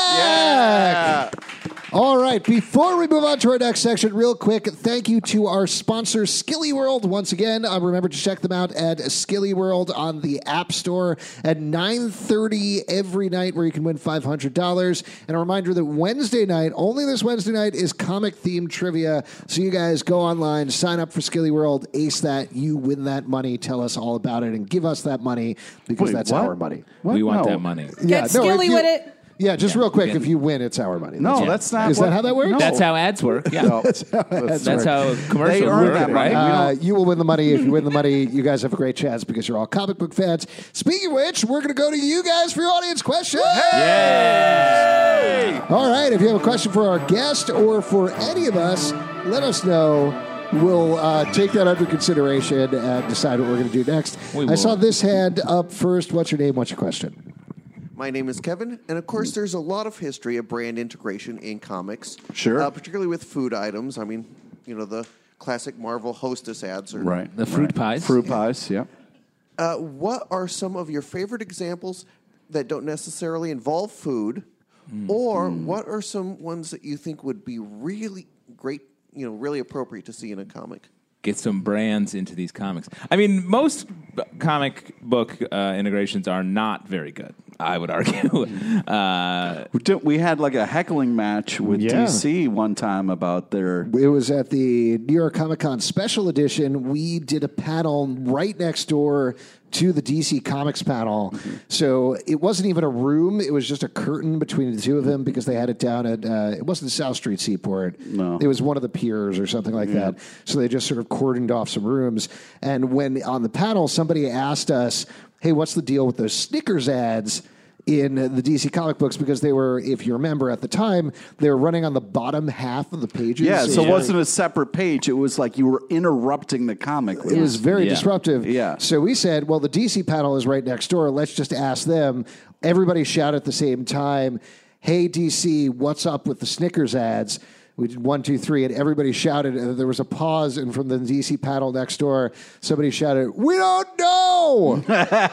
stack. All right, before we move on to our next section, real quick, thank you to our sponsor, Skilly World. Once again, uh, remember to check them out at Skilly World on the App Store at nine thirty every night, where you can win five hundred dollars. And a reminder that Wednesday night, only this Wednesday night, is comic-themed trivia. So you guys go online, sign up for Skilly World, ace that, you win that money, tell us all about it, and give us that money because Wait, that's what? our money. What? We want No. that money. Yeah, Get skilly if you- with it. Yeah, just real quick, Yeah. if you win, it's our money. No, Yeah. that's not. Is what- that how that works? No. That's how ads work. Yeah, No. that's, That's how right. commercials They earn work, that money. right? We Uh, you will win the money. If you win the money, you guys have a great chance because you're all comic book fans. Speaking of which, we're going to go to you guys for your audience questions. Yay! All right, if you have a question for our guest or for any of us, let us know. We'll uh, take that under consideration and decide what we're going to do next. We I will. saw this hand up first. What's your name? What's your question? My name is Kevin, and of course, there's a lot of history of brand integration in comics. Sure. Uh, particularly with food items. I mean, you know, the classic Marvel Hostess ads. Are, Right. The fruit pies. Fruit pies, yeah. Uh, what are some of your favorite examples that don't necessarily involve food? Or what are some ones that you think would be really great, you know, really appropriate to see in a comic? Get some brands into these comics. I mean, most b- comic book uh, integrations are not very good. I would argue. uh, We did- We had like a heckling match with Yeah. D C one time about their. It was at the New York Comic Con special edition. We did a panel right next door to the D C Comics panel. Mm-hmm. So it wasn't even a room. It was just a curtain between the two of them because they had it down at, uh, it wasn't South Street Seaport. No. It was one of the piers or something like that. So they just sort of cordoned off some rooms. And when on the panel, somebody asked us, hey, what's the deal with those Snickers ads in the D C comic books? Because they were, if you remember at the time, they were running on the bottom half of the pages. Yeah, so It it wasn't a separate page. It was like you were interrupting the comic. It was very Yeah. disruptive. Yeah. So we said, well, the D C panel is right next door. Let's just ask them. Everybody shout at the same time, hey, D C, what's up with the Snickers ads? We did one, two, three, and everybody shouted. And there was a pause, and from the D C panel next door, somebody shouted, "We don't know."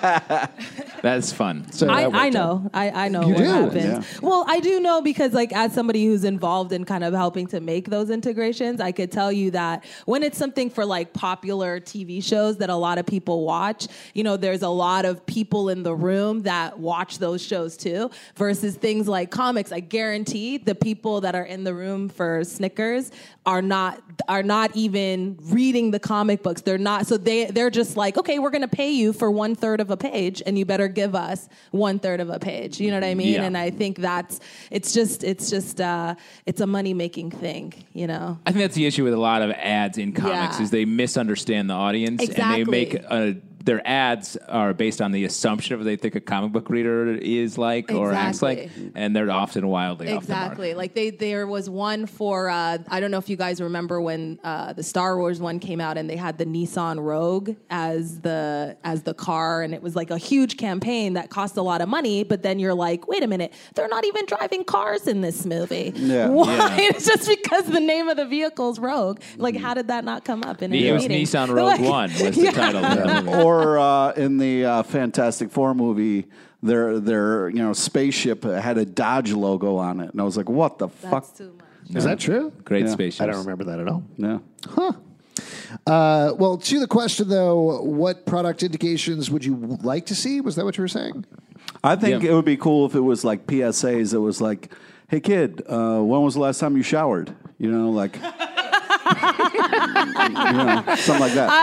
That's fun. So that I, worked I out. know. I, I know You what do? happens. Yeah. Well, I do know because, like, as somebody who's involved in kind of helping to make those integrations, I could tell you that when it's something for like popular T V shows that a lot of people watch, you know, there's a lot of people in the room that watch those shows too. Versus things like comics, I guarantee the people that are in the room for Snickers are not are not even reading the comic books. They're not. So they they're just like, okay, we're going to pay you for one third of a page, and you better give us one third of a page. You know what I mean? Yeah. And I think that's it's just it's just uh, it's a money making thing. You know. I think that's the issue with a lot of ads in comics Yeah. is they misunderstand the audience Exactly. and they make a, their ads are based on the assumption of what they think a comic book reader is like or acts like, Exactly. and they're often wildly Exactly. Like they, there was one for uh, I don't know if you guys remember when uh, the Star Wars one came out, and they had the Nissan Rogue as the as the car, and it was like a huge campaign that cost a lot of money. But then you're like, wait a minute, they're not even driving cars in this movie. Yeah. Why? Yeah. It's just because the name of the vehicle's Rogue. Like, how did that not come up in any It was meeting? Nissan Rogue Like- One was the Yeah. title of the movie. Or uh, in the uh, Fantastic Four movie, their their you know spaceship had a Dodge logo on it, and I was like, "What the That's fuck?" too much. Is that true? Great Yeah. spaceships. I don't remember that at all. Yeah. Uh, well, to the question though, what product indications would you like to see? Was that what you were saying? I think Yeah. it would be cool if it was like P S As. It was like, "Hey kid, uh, when was the last time you showered?" You know, like. you know, something like that.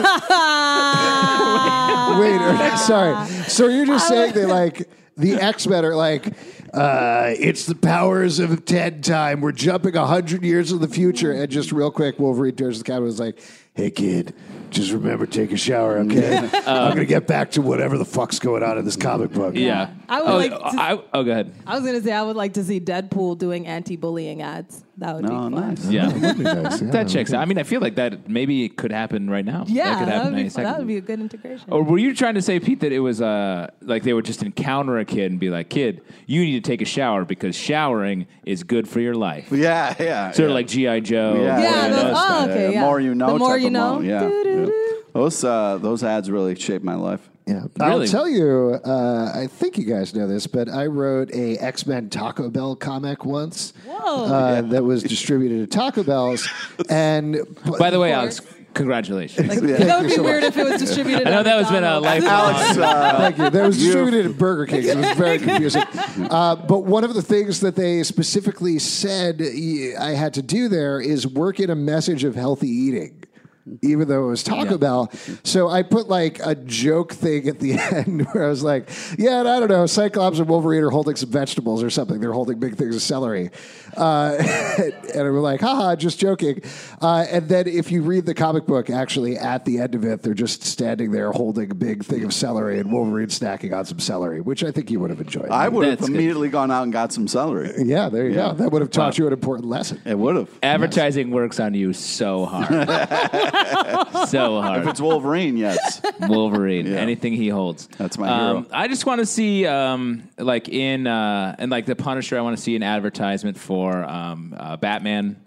Wait, or- sorry. So you're just saying that like the X-Men are like, uh, it's the powers of ten time. We're jumping a hundred years in the future, and just real quick, Wolverine turns to the camera and is like, "Hey kid, just remember take a shower, okay? I'm gonna get back to whatever the fuck's going on in this comic book." Yeah. I would oh, like to- I, oh, go ahead. I was gonna say I would like to see Deadpool doing anti-bullying ads. That would Oh, be fun. nice. Yeah. That'd be nice, yeah. That checks out. I mean, I feel like that maybe it could happen right now. Yeah, that could that happen would, be, any fun. second. that would be a good integration. Or were you trying to say, Pete, that it was uh, like they would just encounter a kid and be like, "Kid, you need to take a shower because showering is good for your life." Yeah, yeah. Sort yeah. of like G I. Joe. Yeah, yeah, yeah, those, those oh, kind of- okay, The yeah. more you know The more type you of know. moment, yeah. Doo-doo-doo. Those uh, those ads really shaped my life. Yeah. Really? I'll tell you, uh, I think you guys know this, but I wrote a X-Men Taco Bell comic once. Whoa. Uh, that was distributed at Taco Bell's. And By the way, course. Alex, congratulations. Like, that would be weird if it was distributed. I know at that was been a McDonald's. lifelong. Alex, uh, Thank you. That was distributed at Burger King. It was very confusing. Uh, but one of the things that they specifically said I had to do there is work in a message of healthy eating, even though it was Taco Yeah. Bell. So I put like a joke thing at the end where I was like, yeah, and I don't know, Cyclops and Wolverine are holding some vegetables or something. They're holding big things of celery. Uh, and I'm like, haha, just joking. Uh, and then if you read the comic book, actually at the end of it, they're just standing there holding a big thing of celery and Wolverine snacking on some celery, which I think you would have enjoyed. I would have That's good. immediately gone out and got some celery. yeah, there you Yeah. go. That would have taught you an important lesson. It would have. Advertising works on you so hard. so If hard. it's Wolverine, yes. Wolverine, Yeah. anything he holds. That's my um, hero. I just want to see, um, like in, uh, and like the Punisher, I want to see an advertisement for um, uh, Batman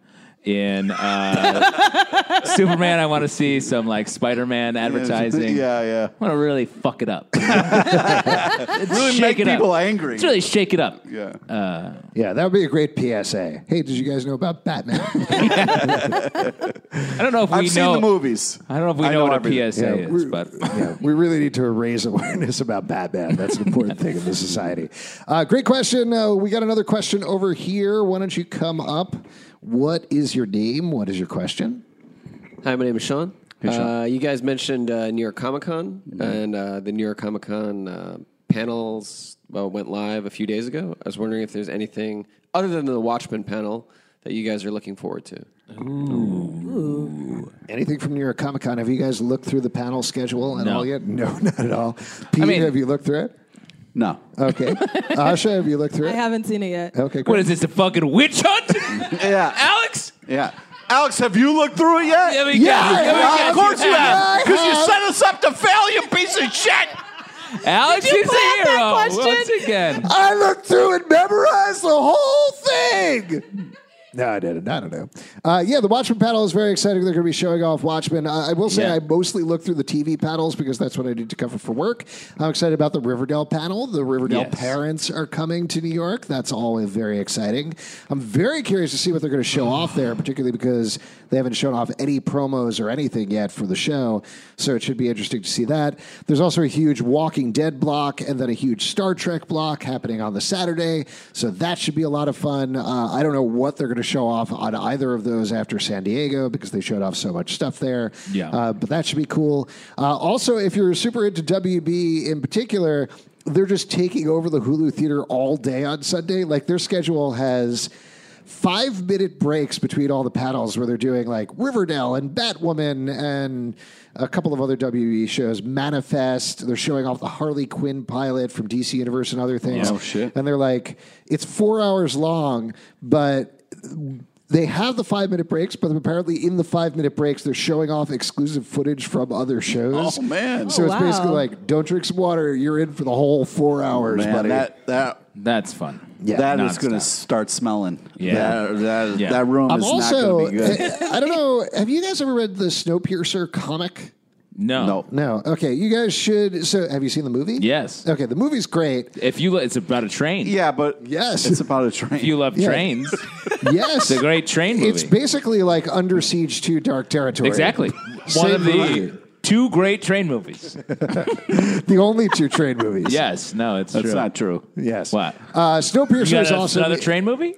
In uh, Superman, I want to see some like Spider-Man advertising. Yeah, yeah. I want to really fuck it up. Really Shake make it up. people angry. Let's really shake it up. Yeah. Yeah, that would be a great P S A. Hey, did you guys know about Batman? I don't know if we I've know seen the movies. I don't know if we I know, know what everything. a P S A Yeah, is, we're- but yeah, we really need to raise awareness about Batman. That's an important thing in this society. Uh, great question. Uh, we got another question over here. Why don't you come up? What is your name? What is your question? Hi, my name is Sean. Sean. Uh, you guys mentioned uh, New York Comic Con, and uh, the New York Comic Con uh, panels well, went live a few days ago. I was wondering if there's anything other than the Watchmen panel that you guys are looking forward to. Anything from New York Comic Con? Have you guys looked through the panel schedule at No. all yet? No, not at all. Pete, I mean- have you looked through it? No. Okay. Asha, have you looked through I it? haven't seen it yet. Okay, great. what is this, a fucking witch hunt? Yeah. Alex? Yeah. Alex, have you looked through it yet? Yeah, we Yeah, got it. yeah, we yeah, got it. Of course you have. Because you have. set us up to fail, you piece of shit. Alex Did you is a plan that hero question? once again. I looked through and memorized the whole thing. No, I didn't. I don't know. Uh, yeah, the Watchmen panel is very exciting. They're going to be showing off Watchmen. Uh, I will say Yeah. I mostly look through the T V panels because that's what I need to cover for work. I'm excited about the Riverdale panel. The Riverdale Yes. parents are coming to New York. That's always very exciting. I'm very curious to see what they're going to show off there, particularly because they haven't shown off any promos or anything yet for the show. So it should be interesting to see that. There's also a huge Walking Dead block and then a huge Star Trek block happening on the Saturday. So that should be a lot of fun. Uh, I don't know what they're going to show off on either of those after San Diego because they showed off so much stuff there. Yeah. Uh, but that should be cool. Uh, also, if you're super into W B in particular, they're just taking over the Hulu Theater all day on Sunday. Like their schedule has five minute breaks between all the panels where they're doing like Riverdale and Batwoman and a couple of other W B shows, Manifest. They're showing off the Harley Quinn pilot from D C Universe and other things. Oh, shit. And they're like, it's four hours long, but they have the five minute breaks, but apparently in the five minute breaks, they're showing off exclusive footage from other shows. Oh, man. So Oh, it's wow. basically like, don't drink some water. You're in for the whole four hours, Man, buddy. that that That's fun. Yeah. that is Nonstop. going to start smelling. Yeah. That that, Yeah. that room I'm is also, not going to be good. I don't know, have you guys ever read the Snowpiercer comic? No. No. No. Okay, you guys should. So, have you seen the movie? Yes. Okay, the movie's great. If you, it's about a train. Yeah, but Yes. it's about a train. If you love Yeah. trains, Yes. it's a great train movie. It's basically like Under Siege two Dark Territory. exactly Same one of the movie. two great train movies. The only two train movies. Yes. No, it's That's true. not true. Yes. What? Uh, You Snowpiercer got is a- also another train movie?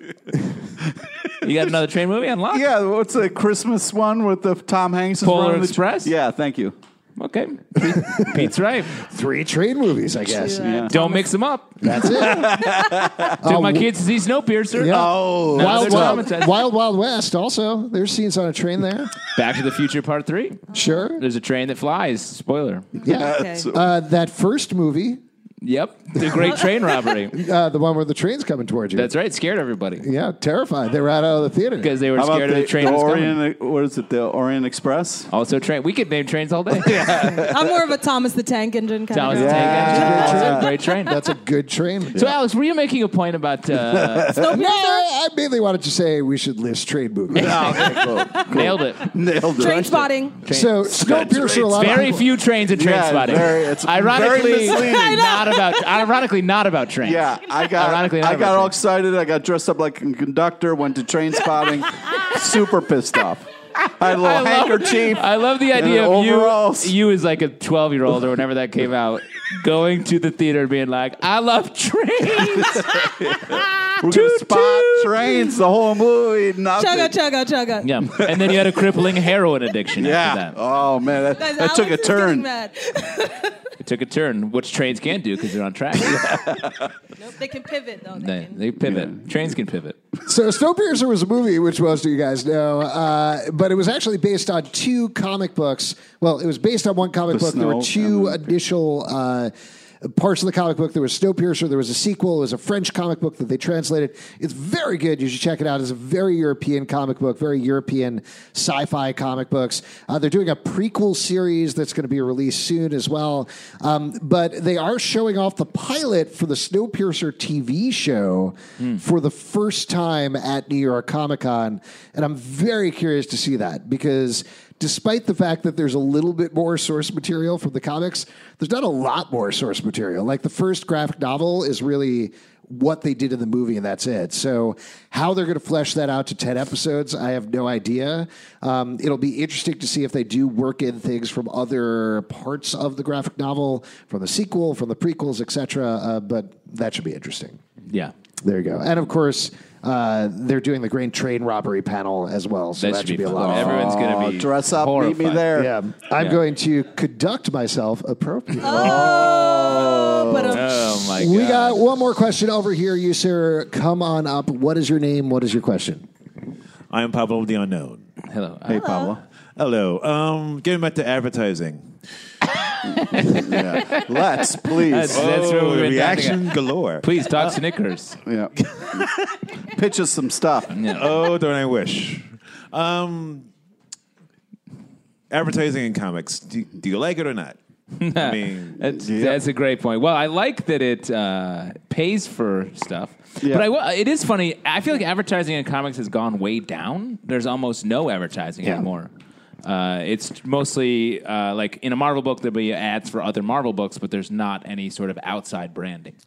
You got another train movie on lock? Yeah, what's the Christmas one with the Tom Hanks? is Polar running the- Express? Yeah, thank you. Okay. Pete, Pete's right. three train movies, I guess. Yeah. Don't mix them up. That's it. Took my kids to see Snowpiercer. Yeah. Oh, Now Wild, they're Wild, traumatized. Wild Wild West also. There's scenes on a train there. Back to the Future Part three. Sure. There's a train that flies. Spoiler. Yeah. Okay. Uh, that first movie, Yep. The Great Train Robbery. uh, the one where the train's coming towards you. That's right. Scared everybody Yeah, terrified. They were out of the theater. because they were How about scared the, of the train the was coming. Orient? What is it? The Orient Express? Also, train. We could name trains all day. I'm more of a Thomas the Tank Engine kind Thomas of the girl. Tank Engine. Yeah. Also a great train. That's a good train. So, Alex, were you making a point about uh, No, I, I mainly wanted to say we should list train movies. nailed it? Nailed it. Train spotting. So Snowpiercer, a lot of Very people, few trains in train Yeah, spotting. very- it's very ironically, misleading. not about. Ironically, not about trains. Yeah, I got Ironically, not I about got all trains. excited. I got dressed up like a conductor. Went to train spotting. Super pissed off. I had a little I love, handkerchief. I love the idea and of you, overalls. you as like a twelve year old or whenever that came out, going to the theater and being like, "I love trains." We're Toot, gonna spot toot. trains the whole movie. Nothing. Chugga, chugga, chugga. Yeah, and then you had a crippling heroin addiction Yeah. after that. Oh man, that, Guys, that took a Alex is getting turn. mad. It took a turn, which trains can't do because they're on track. Nope, they can pivot though. They they, can. they pivot. Trains can pivot. So Snowpiercer was a movie, which most of you guys know, uh, but it was actually based on two comic books. Well, it was based on one comic The book. There were Snow two and the- initial uh, parts of the comic book. There was Snowpiercer. There was a sequel. It was a French comic book that they translated. It's very good. You should check it out. It's a very European comic book, very European sci-fi comic books. Uh, they're doing a prequel series that's going to be released soon as well. Um, but they are showing off the pilot for the Snowpiercer T V show mm. for the first time at New York Comic Con. And I'm very curious to see that because despite the fact that there's a little bit more source material from the comics, there's not a lot more source material. Like the first graphic novel is really what they did in the movie, and that's it. So how they're going to flesh that out to ten episodes, I have no idea. Um, it'll be interesting to see if they do work in things from other parts of the graphic novel, from the sequel, from the prequels, et cetera. Uh, but that should be interesting. Yeah. There you go. And of course, uh, they're doing the Grain Train robbery panel as well. So that, that should, should be, be a lot of fun. Everyone's going to be dress up, horrified. meet me there. Yeah. I'm yeah. going to conduct myself appropriately. Oh, but oh my God. We got one more question over here. You, sir, come on up. What is your name? What is your question? I am Pablo the Unknown. Hello. Hey, Pablo. Hello. Um, getting back to advertising. yeah. Let's, please. That's, that's oh, what reaction galore. Please talk uh, Snickers. Yeah. Pitch us some stuff. Yeah. Oh, don't I wish. Um, advertising in comics. Do, do you like it or not? I mean, that's, yeah. that's a great point. Well, I like that it uh, pays for stuff. Yeah. But I, it is funny. I feel like advertising in comics has gone way down. There's almost no advertising yeah. anymore. Uh, it's mostly uh, like in a Marvel book, there'll be ads for other Marvel books, but there's not any sort of outside branding.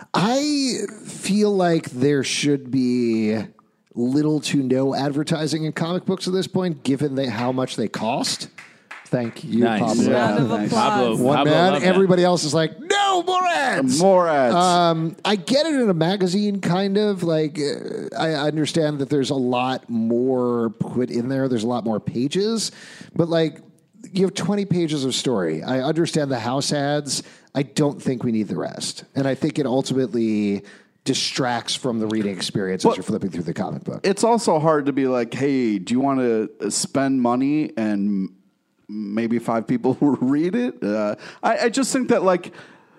I feel like there should be little to no advertising in comic books at this point, given they, how much they cost. Thank you, nice. Pablo. Round of applause. Pablo, One Pablo man, everybody else is like, no, more ads. More ads. Um, I get it in a magazine, kind of. Like, uh, I understand that there's a lot more put in there. There's a lot more pages. But, like, you have twenty pages of story. I understand the house ads. I don't think we need the rest. And I think it ultimately distracts from the reading experience but as you're flipping through the comic book. It's also hard to be like, hey, do you want to spend money and maybe five people will read it? Uh, I, I just think that, like,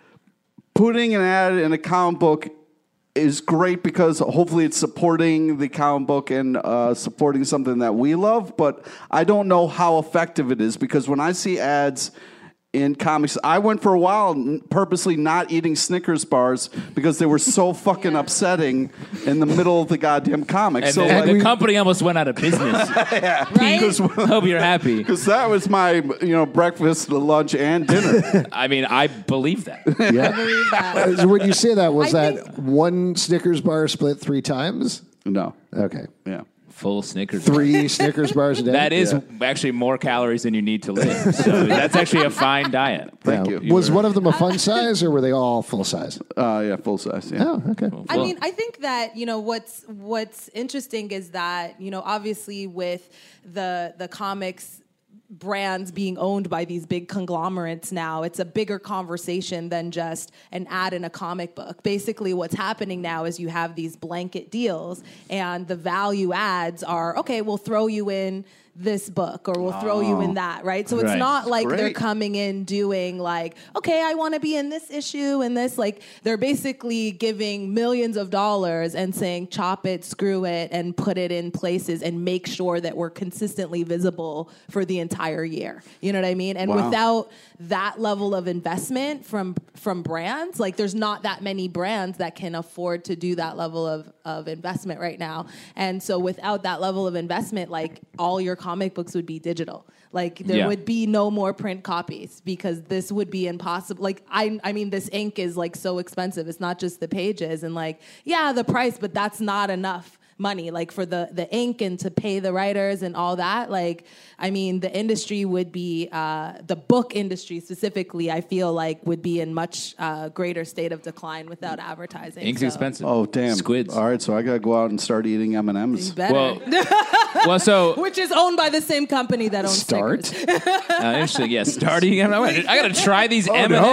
putting an ad in a comic book is great because hopefully it's supporting the comic book and uh, supporting something that we love, but I don't know how effective it is because when I see ads in comics, I went for a while purposely not eating Snickers bars because they were so fucking yeah. upsetting in the middle of the goddamn comic. And so the, like, the company almost went out of business. yeah. Right? Hope you're happy. Because that was my, you know, breakfast, lunch, and dinner. I mean, I believe that. Yeah. I believe that. When you say that, was I that think- one Snickers bar split three times? No. Okay. Yeah. Full Snickers. Three Snickers bars a day? That is yeah. actually more calories than you need to live. So that's actually a fine diet. Thank yeah. you. Was one of them a fun size, or were they all full size? Uh, yeah, full size. Yeah. Oh, okay. Full. I mean, I think that, you know, what's what's interesting is that, you know, obviously with the the comics brands being owned by these big conglomerates now, it's a bigger conversation than just an ad in a comic book. Basically, what's happening now is you have these blanket deals, and the value ads are, okay, we'll throw you in this book, or we'll oh. throw you in that, right? So it's right. not like Great. they're coming in doing like, okay, I want to be in this issue and this. Like, they're basically giving millions of dollars and saying, chop it, screw it, and put it in places and make sure that we're consistently visible for the entire year. You know what I mean? And Wow. without that level of investment from from brands, like, there's not that many brands that can afford to do that level of, of investment right now. And so without that level of investment, like, all your comic books would be digital. Like, there Yeah. would be no more print copies because this would be impossible. Like, I I mean, this ink is, like, so expensive. It's not just the pages and, like, yeah, the price, but that's not enough money, like, for the, the ink and to pay the writers and all that. Like, I mean, the industry would be, uh, the book industry specifically, I feel like would be in much uh, greater state of decline without advertising. Ink's so. expensive. Oh, damn. Squids. All right, so I got to go out and start eating M and M's. You better. Well, well, so Which is owned by the same company that owns Start? Snickers. uh, interesting. Yeah, starting. I got to try these Oh, M and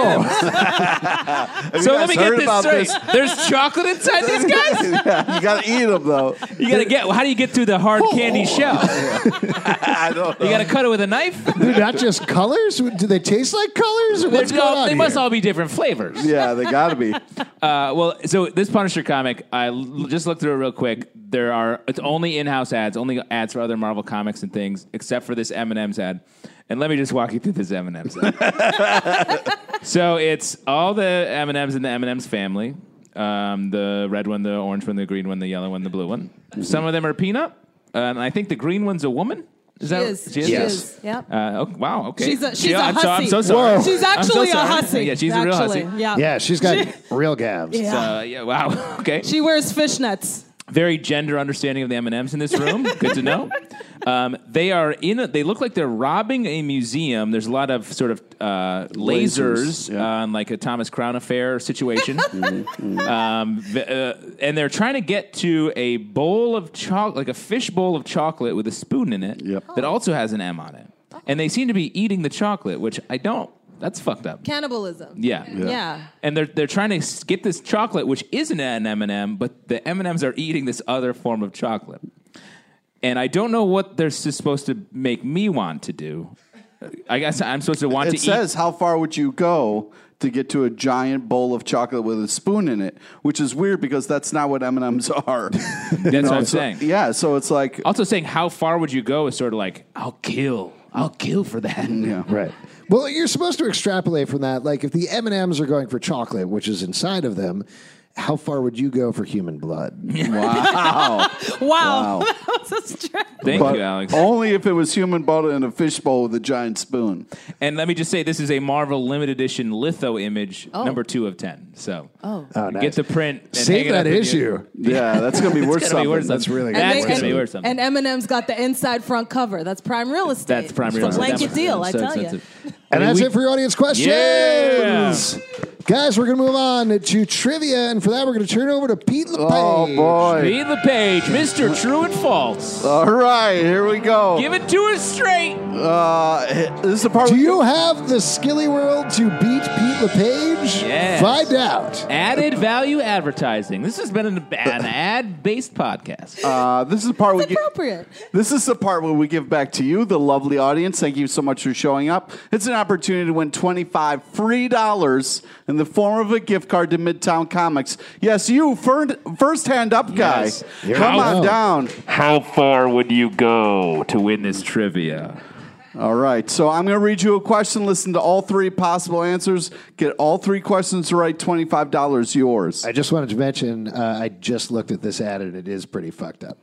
M's. So let me get this straight. There's chocolate inside these guys. Yeah, you got to eat them, though. You gotta get. How do you get through the hard candy shell? I don't know. You gotta cut it with a knife. They're not just colors. Do they taste like colors? Or what's They're going all- on they here? must all be different flavors. Yeah, they got to be. Uh, well, so this Punisher comic, I l- just looked through it real quick. There are it's only in-house ads, only ads for other Marvel comics and things, except for this M and M's ad. And let me just walk you through this M and M's ad. So it's all the M and M's in the M and M's family. Um, the red one, the orange one, the green one, the yellow one, the blue one. Mm-hmm. Some of them are peanut. Uh, and I think the green one's a woman. Is She that is. She is. She Yes. is. Yep. Uh, oh, wow. Okay. She's a- she's She- a I'm so, I'm hussy. so sorry. Whoa. She's I'm so actually a sorry. hussy. Yeah, she's actually. a real hussy. Yeah. Yeah, she's got real gabs. Yeah. Uh, yeah. Wow. Okay. She wears fishnets. Very gender understanding of the M and M's in this room. Good to know. Um, they are in. A, they look like they're robbing a museum. There's a lot of sort of uh, lasers, Lasers, yeah. on like a Thomas Crown Affair situation, um, v- uh, and they're trying to get to a bowl of chocolate, like a fish bowl of chocolate with a spoon in it Yep. that also has an M on it. And they seem to be eating the chocolate, which I don't. That's fucked up. Cannibalism. Yeah. Yeah. And they're they're trying to s- get this chocolate, which isn't an M and M, but the M and M's are eating this other form of chocolate. And I don't know what they're s- supposed to make me want to do. I guess I'm supposed to want It to says, how far would you go to get to a giant bowl of chocolate with a spoon in it? Which is weird because that's not what M and M's are. eat. That's what I'm so, saying. Yeah, so it's like, Also saying how far would you go is sort of like, I'll kill. I'll kill for that. yeah. Right. Well, you're supposed to extrapolate from that. Like, if the M and M's are going for chocolate, which is inside of them, how far would you go for human blood? Wow. Wow. Wow. That was a stretch. Thank But you, Alex. only if it was human butter in a fishbowl with a giant spoon. And let me just say, this is a Marvel limited edition litho image, number two of ten. So Oh. Oh, get nice. the print. And hang Save it up that in your- issue. Yeah, that's going to be worth It's gonna be something. worth That's really good. That's they- going to be and- worth something. And Eminem's got the inside front cover. That's prime real estate. That's prime real estate. Blanket deal, I So tell you. expensive. And I mean, that's we- it for your audience questions. Yeah. Guys, we're going to move on to trivia. And for that, we're going to turn over to Pete LePage. Oh, boy. Pete LePage, Mister True and False. All right, here we go. Give it to us straight. Uh, this is the part Do we- you have the skilly world to beat Pete LePage? Yes. Find out. Added value advertising. This has been an, an ad-based podcast. Uh, this is the part we It's get. appropriate. This is the part where we give back to you, the lovely audience. Thank you so much for showing up. It's an opportunity to win twenty-five free dollars in the form of a gift card to Midtown Comics. Yes, you, first, first hand up guy. Yes. Here Come we on go. down. How far would you go to win this trivia? All right, so I'm going to read you a question, listen to all three possible answers, get all three questions right, twenty-five dollars yours. I just wanted to mention, uh, I just looked at this ad and it is pretty fucked up.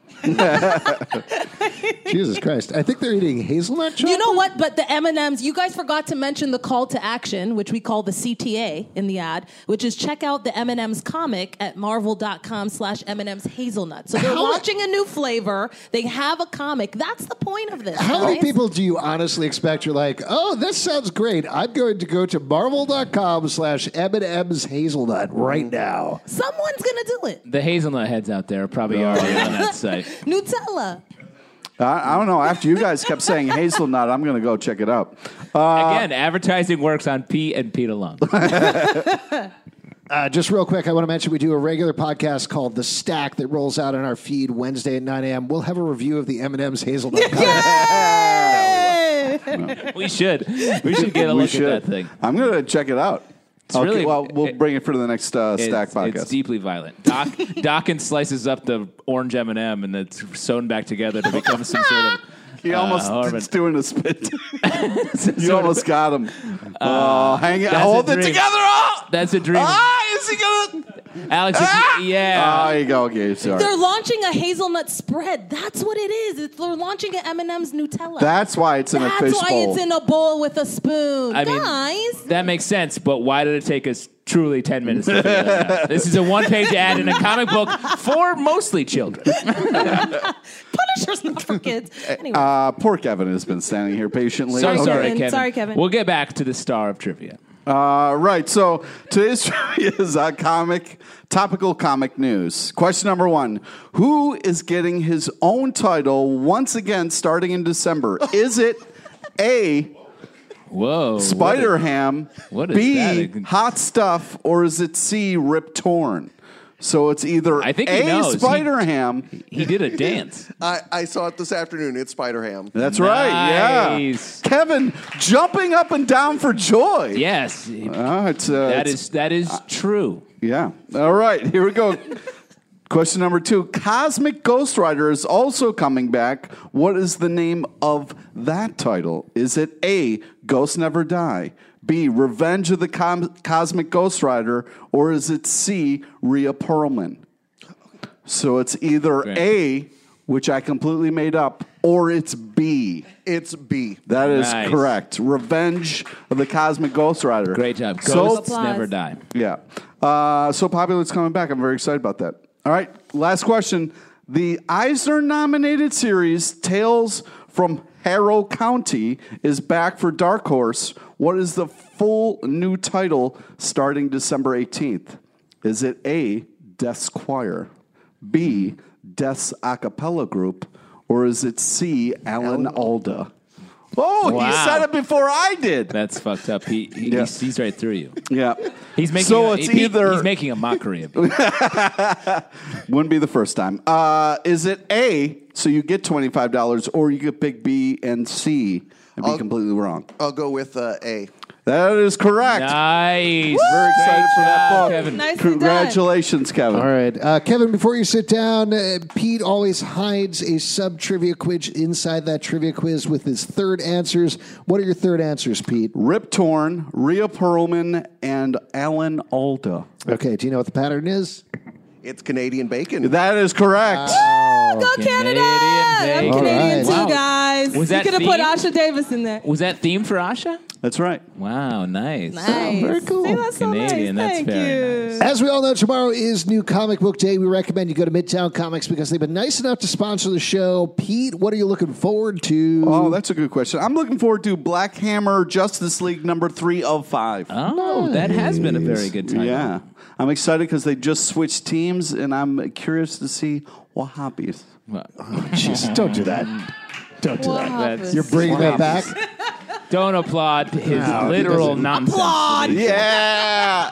Jesus Christ. I think they're eating hazelnut chocolate. You know what? But the M and M's, you guys forgot to mention the call to action, which we call the C T A in the ad, which is check out the M and M's comic at marvel.com slash M and M's hazelnut. So they're How- launching a new flavor. They have a comic. That's the point of this. How many guys. people do you honestly expect you're like, oh, this sounds great. I'm going to go to marvel.com slash M&M's hazelnut right now. Someone's going to do it. The hazelnut heads out there are probably already on that site. Nutella. I, I don't know. After you guys kept saying hazelnut, I'm going to go check it out. Uh, Again, advertising works on Pete and Pete alone. Uh, just real quick, I want to mention we do a regular podcast called The Stack that rolls out on our feed Wednesday at nine a.m. We'll have a review of the M and M's hazelnut. Yay! We should. We should get a we look should. at that thing. I'm going to check it out. Okay, really- well, we'll it- bring it for the next uh, Stack It's, podcast. it's deeply violent. Doc, Dawkins slices up the orange M and M and it's sewn back together to become some sort of. He almost uh, Orban. is doing a spit. some You sort almost of- got him. Oh, hang it. that's Hold a it dream. together. Oh! That's a dream. Ah, is he going to? Alex, if Ah! you- yeah. Oh, there you go. Okay, sorry. They're launching a hazelnut spread. That's what it is. It's, they're launching an M and M's Nutella. That's why it's in That's a fish why bowl. it's in a bowl with a spoon. I mean, Guys. that makes sense, but why did it take us truly ten minutes to figure that out? This is a one-page ad in a comic book for mostly children. Punisher's not for kids. Anyway. uh, poor Kevin has been standing here patiently. So Sorry, sorry, Kevin. Kevin. Sorry, Kevin. We'll get back to the star of trivia. Uh, right. So today's trivia is uh, comic, topical comic news. Question number one: who is getting his own title once again starting in December? Is it A, Whoa. Spider Ham, what is B, that? Hot Stuff, or is it C, Rip Torn? So it's either I think he A, knows. He- Spider-Ham. He did a dance. I, I saw it this afternoon. It's Spider-Ham. That's right, yeah. Nice. Kevin jumping up and down for joy. Yes, Uh, it's, uh, that it's- is that is true. Yeah. All right, here we go. Question number two. Cosmic Ghost Rider is also coming back. What is the name of that title? Is it A, Ghosts Never Die, B, Revenge of the Com- Cosmic Ghost Rider, or is it C, Rhea Perlman? So it's either Great. A, which I completely made up, or it's B. It's B. That is Nice. correct. Revenge of the Cosmic Ghost Rider. Great job. Ghosts So, Applause. never die. yeah. Uh, so popular, it's coming back. I'm very excited about that. All right, last question. The Eisner-nominated series Tales from Harrow County is back for Dark Horse. What is the full new title starting December eighteenth? Is it A, Death's Choir, B, Death's a cappella group, or is it C, Alan Alda? Oh, he Wow. said it before I did. That's fucked up. He, he Yeah. he sees right through you. Yeah. He's making So a, it's he- either- he's making a mockery of you. Wouldn't be the first time. Uh, is it A, so you get twenty-five dollars, or you get big B and C and be I'll- completely wrong? I'll go with uh, A. That is correct. Nice. Very excited for that job, book. Kevin. Nicely done. Congratulations, Kevin. All right. Uh, Kevin, before you sit down, uh, Pete always hides a sub trivia quiz inside that trivia quiz with his third answers. What are your third answers, Pete? Rip Torn, Rhea Perlman, and Alan Alda. Okay. Do you know what the pattern is? It's Canadian bacon. That is correct. Go Canadian Canada! I'm bacon. Canadian All right. too, Wow. guys. Was that you could have put themed? Asha Davis in there. Was that themed for Asha? That's right. Wow, nice. Nice. very cool. See, that's so Canadian, nice. that's Thank very you. nice. As we all know, tomorrow is New Comic Book Day. We recommend you go to Midtown Comics because they've been nice enough to sponsor the show. Pete, what are you looking forward to? Oh, that's a good question. I'm looking forward to Black Hammer Justice League number three of five. Oh, that has been a very good time. Yeah. I'm excited because they just switched teams, and I'm curious to see what happens. Well, Jeez, don't do that. Don't do What that. happened? You're bringing that back? don't applaud his No, he literal doesn't. nonsense. Applaud. Yeah.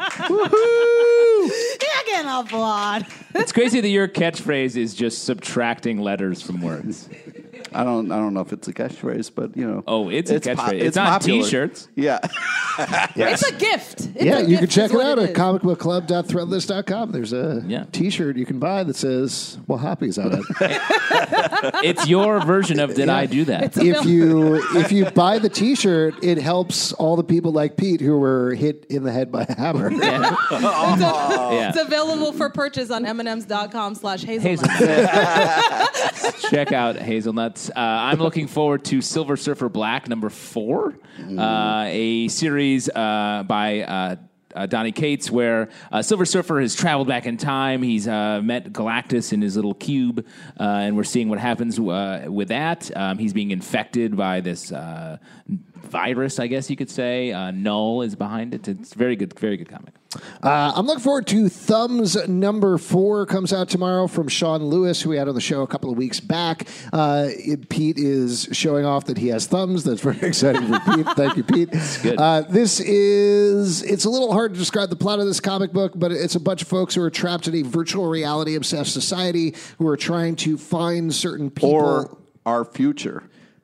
Yeah, again, applaud. It's crazy that your catchphrase is just subtracting letters from words. I don't. I don't know if it's a catchphrase, but you know. Oh, it's a po- catchphrase. It's on popular. T-shirts. Yeah. It's a gift. It's Yeah, a you gift can check is it what out at is. comic book club dot threadless dot com. There's a Yeah. T-shirt you can buy that says "Well, Hoppy's" on it. It's your version of "Did I do that?" if you if you buy the T-shirt, it helps all the people like Pete who were hit in the head by a hammer. Yeah. Yeah. It's available for purchase on M and M's dot com slash hazelnut. Hazelnuts. Check out Hazelnuts. Uh, I'm looking forward to Silver Surfer Black number four, uh, a series uh, by uh, uh, Donny Cates where uh, Silver Surfer has traveled back in time. He's uh, met Galactus in his little cube, uh, and we're seeing what happens uh, with that. Um, he's being infected by this uh, virus, I guess you could say. Uh, Null is behind it. It's very good, very good comic. Uh, I'm looking forward to Thumbs number four comes out tomorrow from Sean Lewis, who we had on the show a couple of weeks back. Uh, it- Pete is showing off that he has thumbs. That's very exciting for Pete. Thank you, Pete. good. Uh, this is, it's a little hard to describe the plot of this comic book, but it's a bunch of folks who are trapped in a virtual reality obsessed society who are trying to find certain people. Or our future.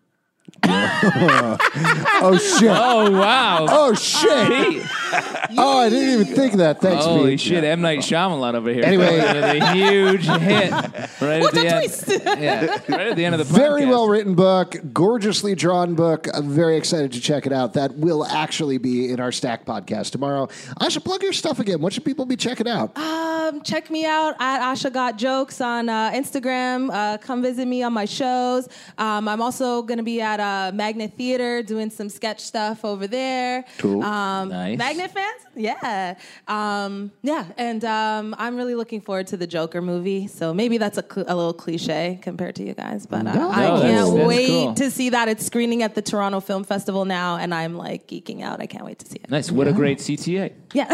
oh, shit. Oh, wow. Oh, shit. Pete. Oh, I didn't even think of that. Thanks, Holy Pete. shit, M. Night Shyamalan over here. Anyway. with a huge hit right What at the a end. twist. Yeah, right at the end of the podcast. Very well written book, gorgeously drawn book. I'm very excited to check it out. That will actually be in our Stack podcast tomorrow. I should plug your stuff again. What should people be checking out? Um, check me out at Asha Got Jokes on uh, Instagram. Uh, come visit me on my shows. Um, I'm also going to be at uh, Magnet Theater doing some sketch stuff over there. Cool. Um, Nice. Magnet fans? Yeah. Um, yeah. And um, I'm really looking forward to the Joker movie. So maybe that's a, cl- a little cliche compared to you guys. But uh, No, I that's- can't that's wait cool. to see that. It's screening at the Toronto Film Festival now. And I'm like geeking out. I can't wait to see it. Nice. What a great C T A. Yeah.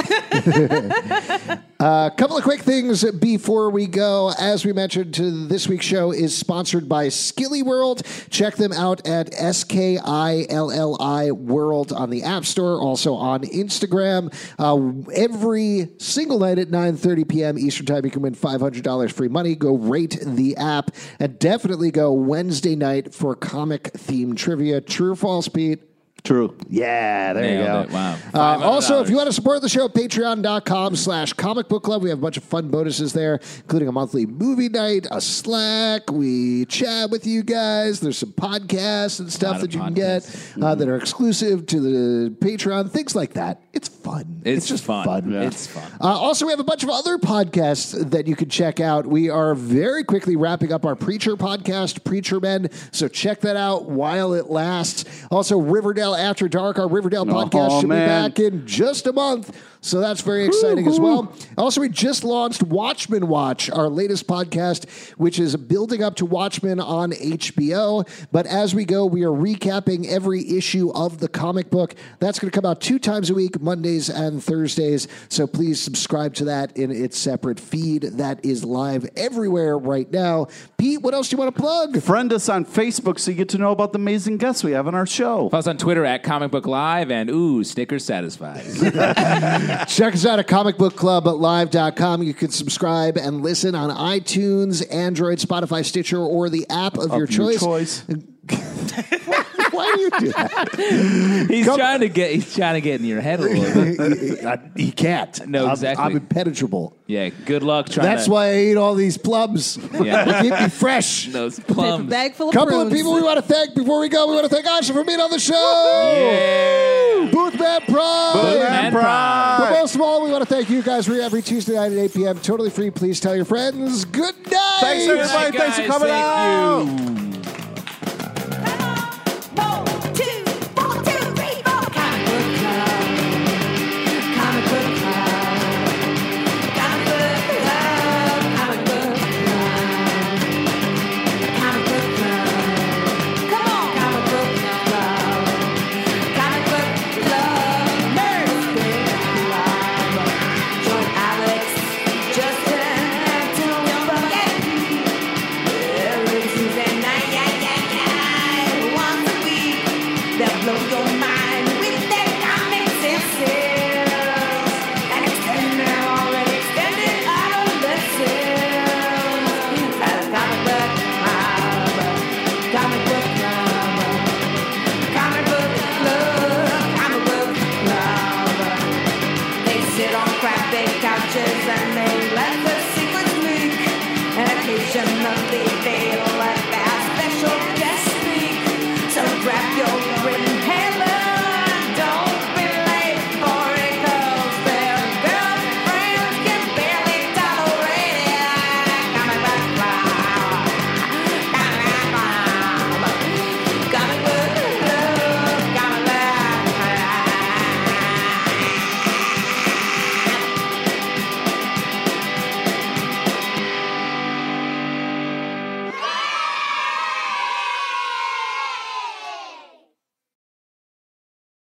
A couple of quick things before we go. As we mentioned, to this week's show is sponsored by Skilly World. Check them out at S K I L L I World on the App Store, also on Instagram. program. Uh, every single night at nine thirty p.m. Eastern Time, you can win five hundred dollars free money. Go rate the app, and definitely go Wednesday night for comic-themed trivia. True or false, Pete? True. Yeah, there Nailed you go. it. Wow. Uh, also, if you want to support the show, patreon.com slash comic book club. We have a bunch of fun bonuses there, including a monthly movie night, a Slack. We chat with you guys. There's some podcasts and stuff that you can get uh, that are exclusive to the Patreon, things like that. It's fun. It's, just fun. fun. Yeah. It's fun. Uh, also, we have a bunch of other podcasts that you can check out. We are very quickly wrapping up our Preacher podcast, Preacher Men, so check that out while it lasts. Also, Riverdale After Dark, our Riverdale podcast, Oh, should man. be back in just a month. So that's very exciting as well. Also, we just launched Watchmen Watch, our latest podcast, which is building up to Watchmen on H B O. But as we go, we are recapping every issue of the comic book. That's going to come out two times a week, Mondays and Thursdays. So please subscribe to that in its separate feed. That is live everywhere right now. Pete, what else do you want to plug? Friend us on Facebook so you get to know about the amazing guests we have on our show. Follow us on Twitter at Comic Book Live, and ooh, stickers satisfied. Check us out at comic book club live dot com. You can subscribe and listen on iTunes, Android, Spotify, Stitcher, or the app of, your choice. choice. Why do you do that? he's Come- trying to get. He's trying to get in your head a little bit. He can't. No, I'm- exactly. I'm, impenetrable. Yeah. Good luck trying. That's to, why I eat all these plums. Yeah. They keep me fresh. those Paper plums. bag full of Couple of prunes. people we want to thank before we go. We want to thank Asha for being on the show. Yeah. Boothman Pride. Boothman Pride. But most of all, we want to thank you guys. We're every Tuesday night at eight p.m. Totally free. Please tell your friends. Good night. Thanks, everybody. Good night, Thanks for guys. coming Thank out. you.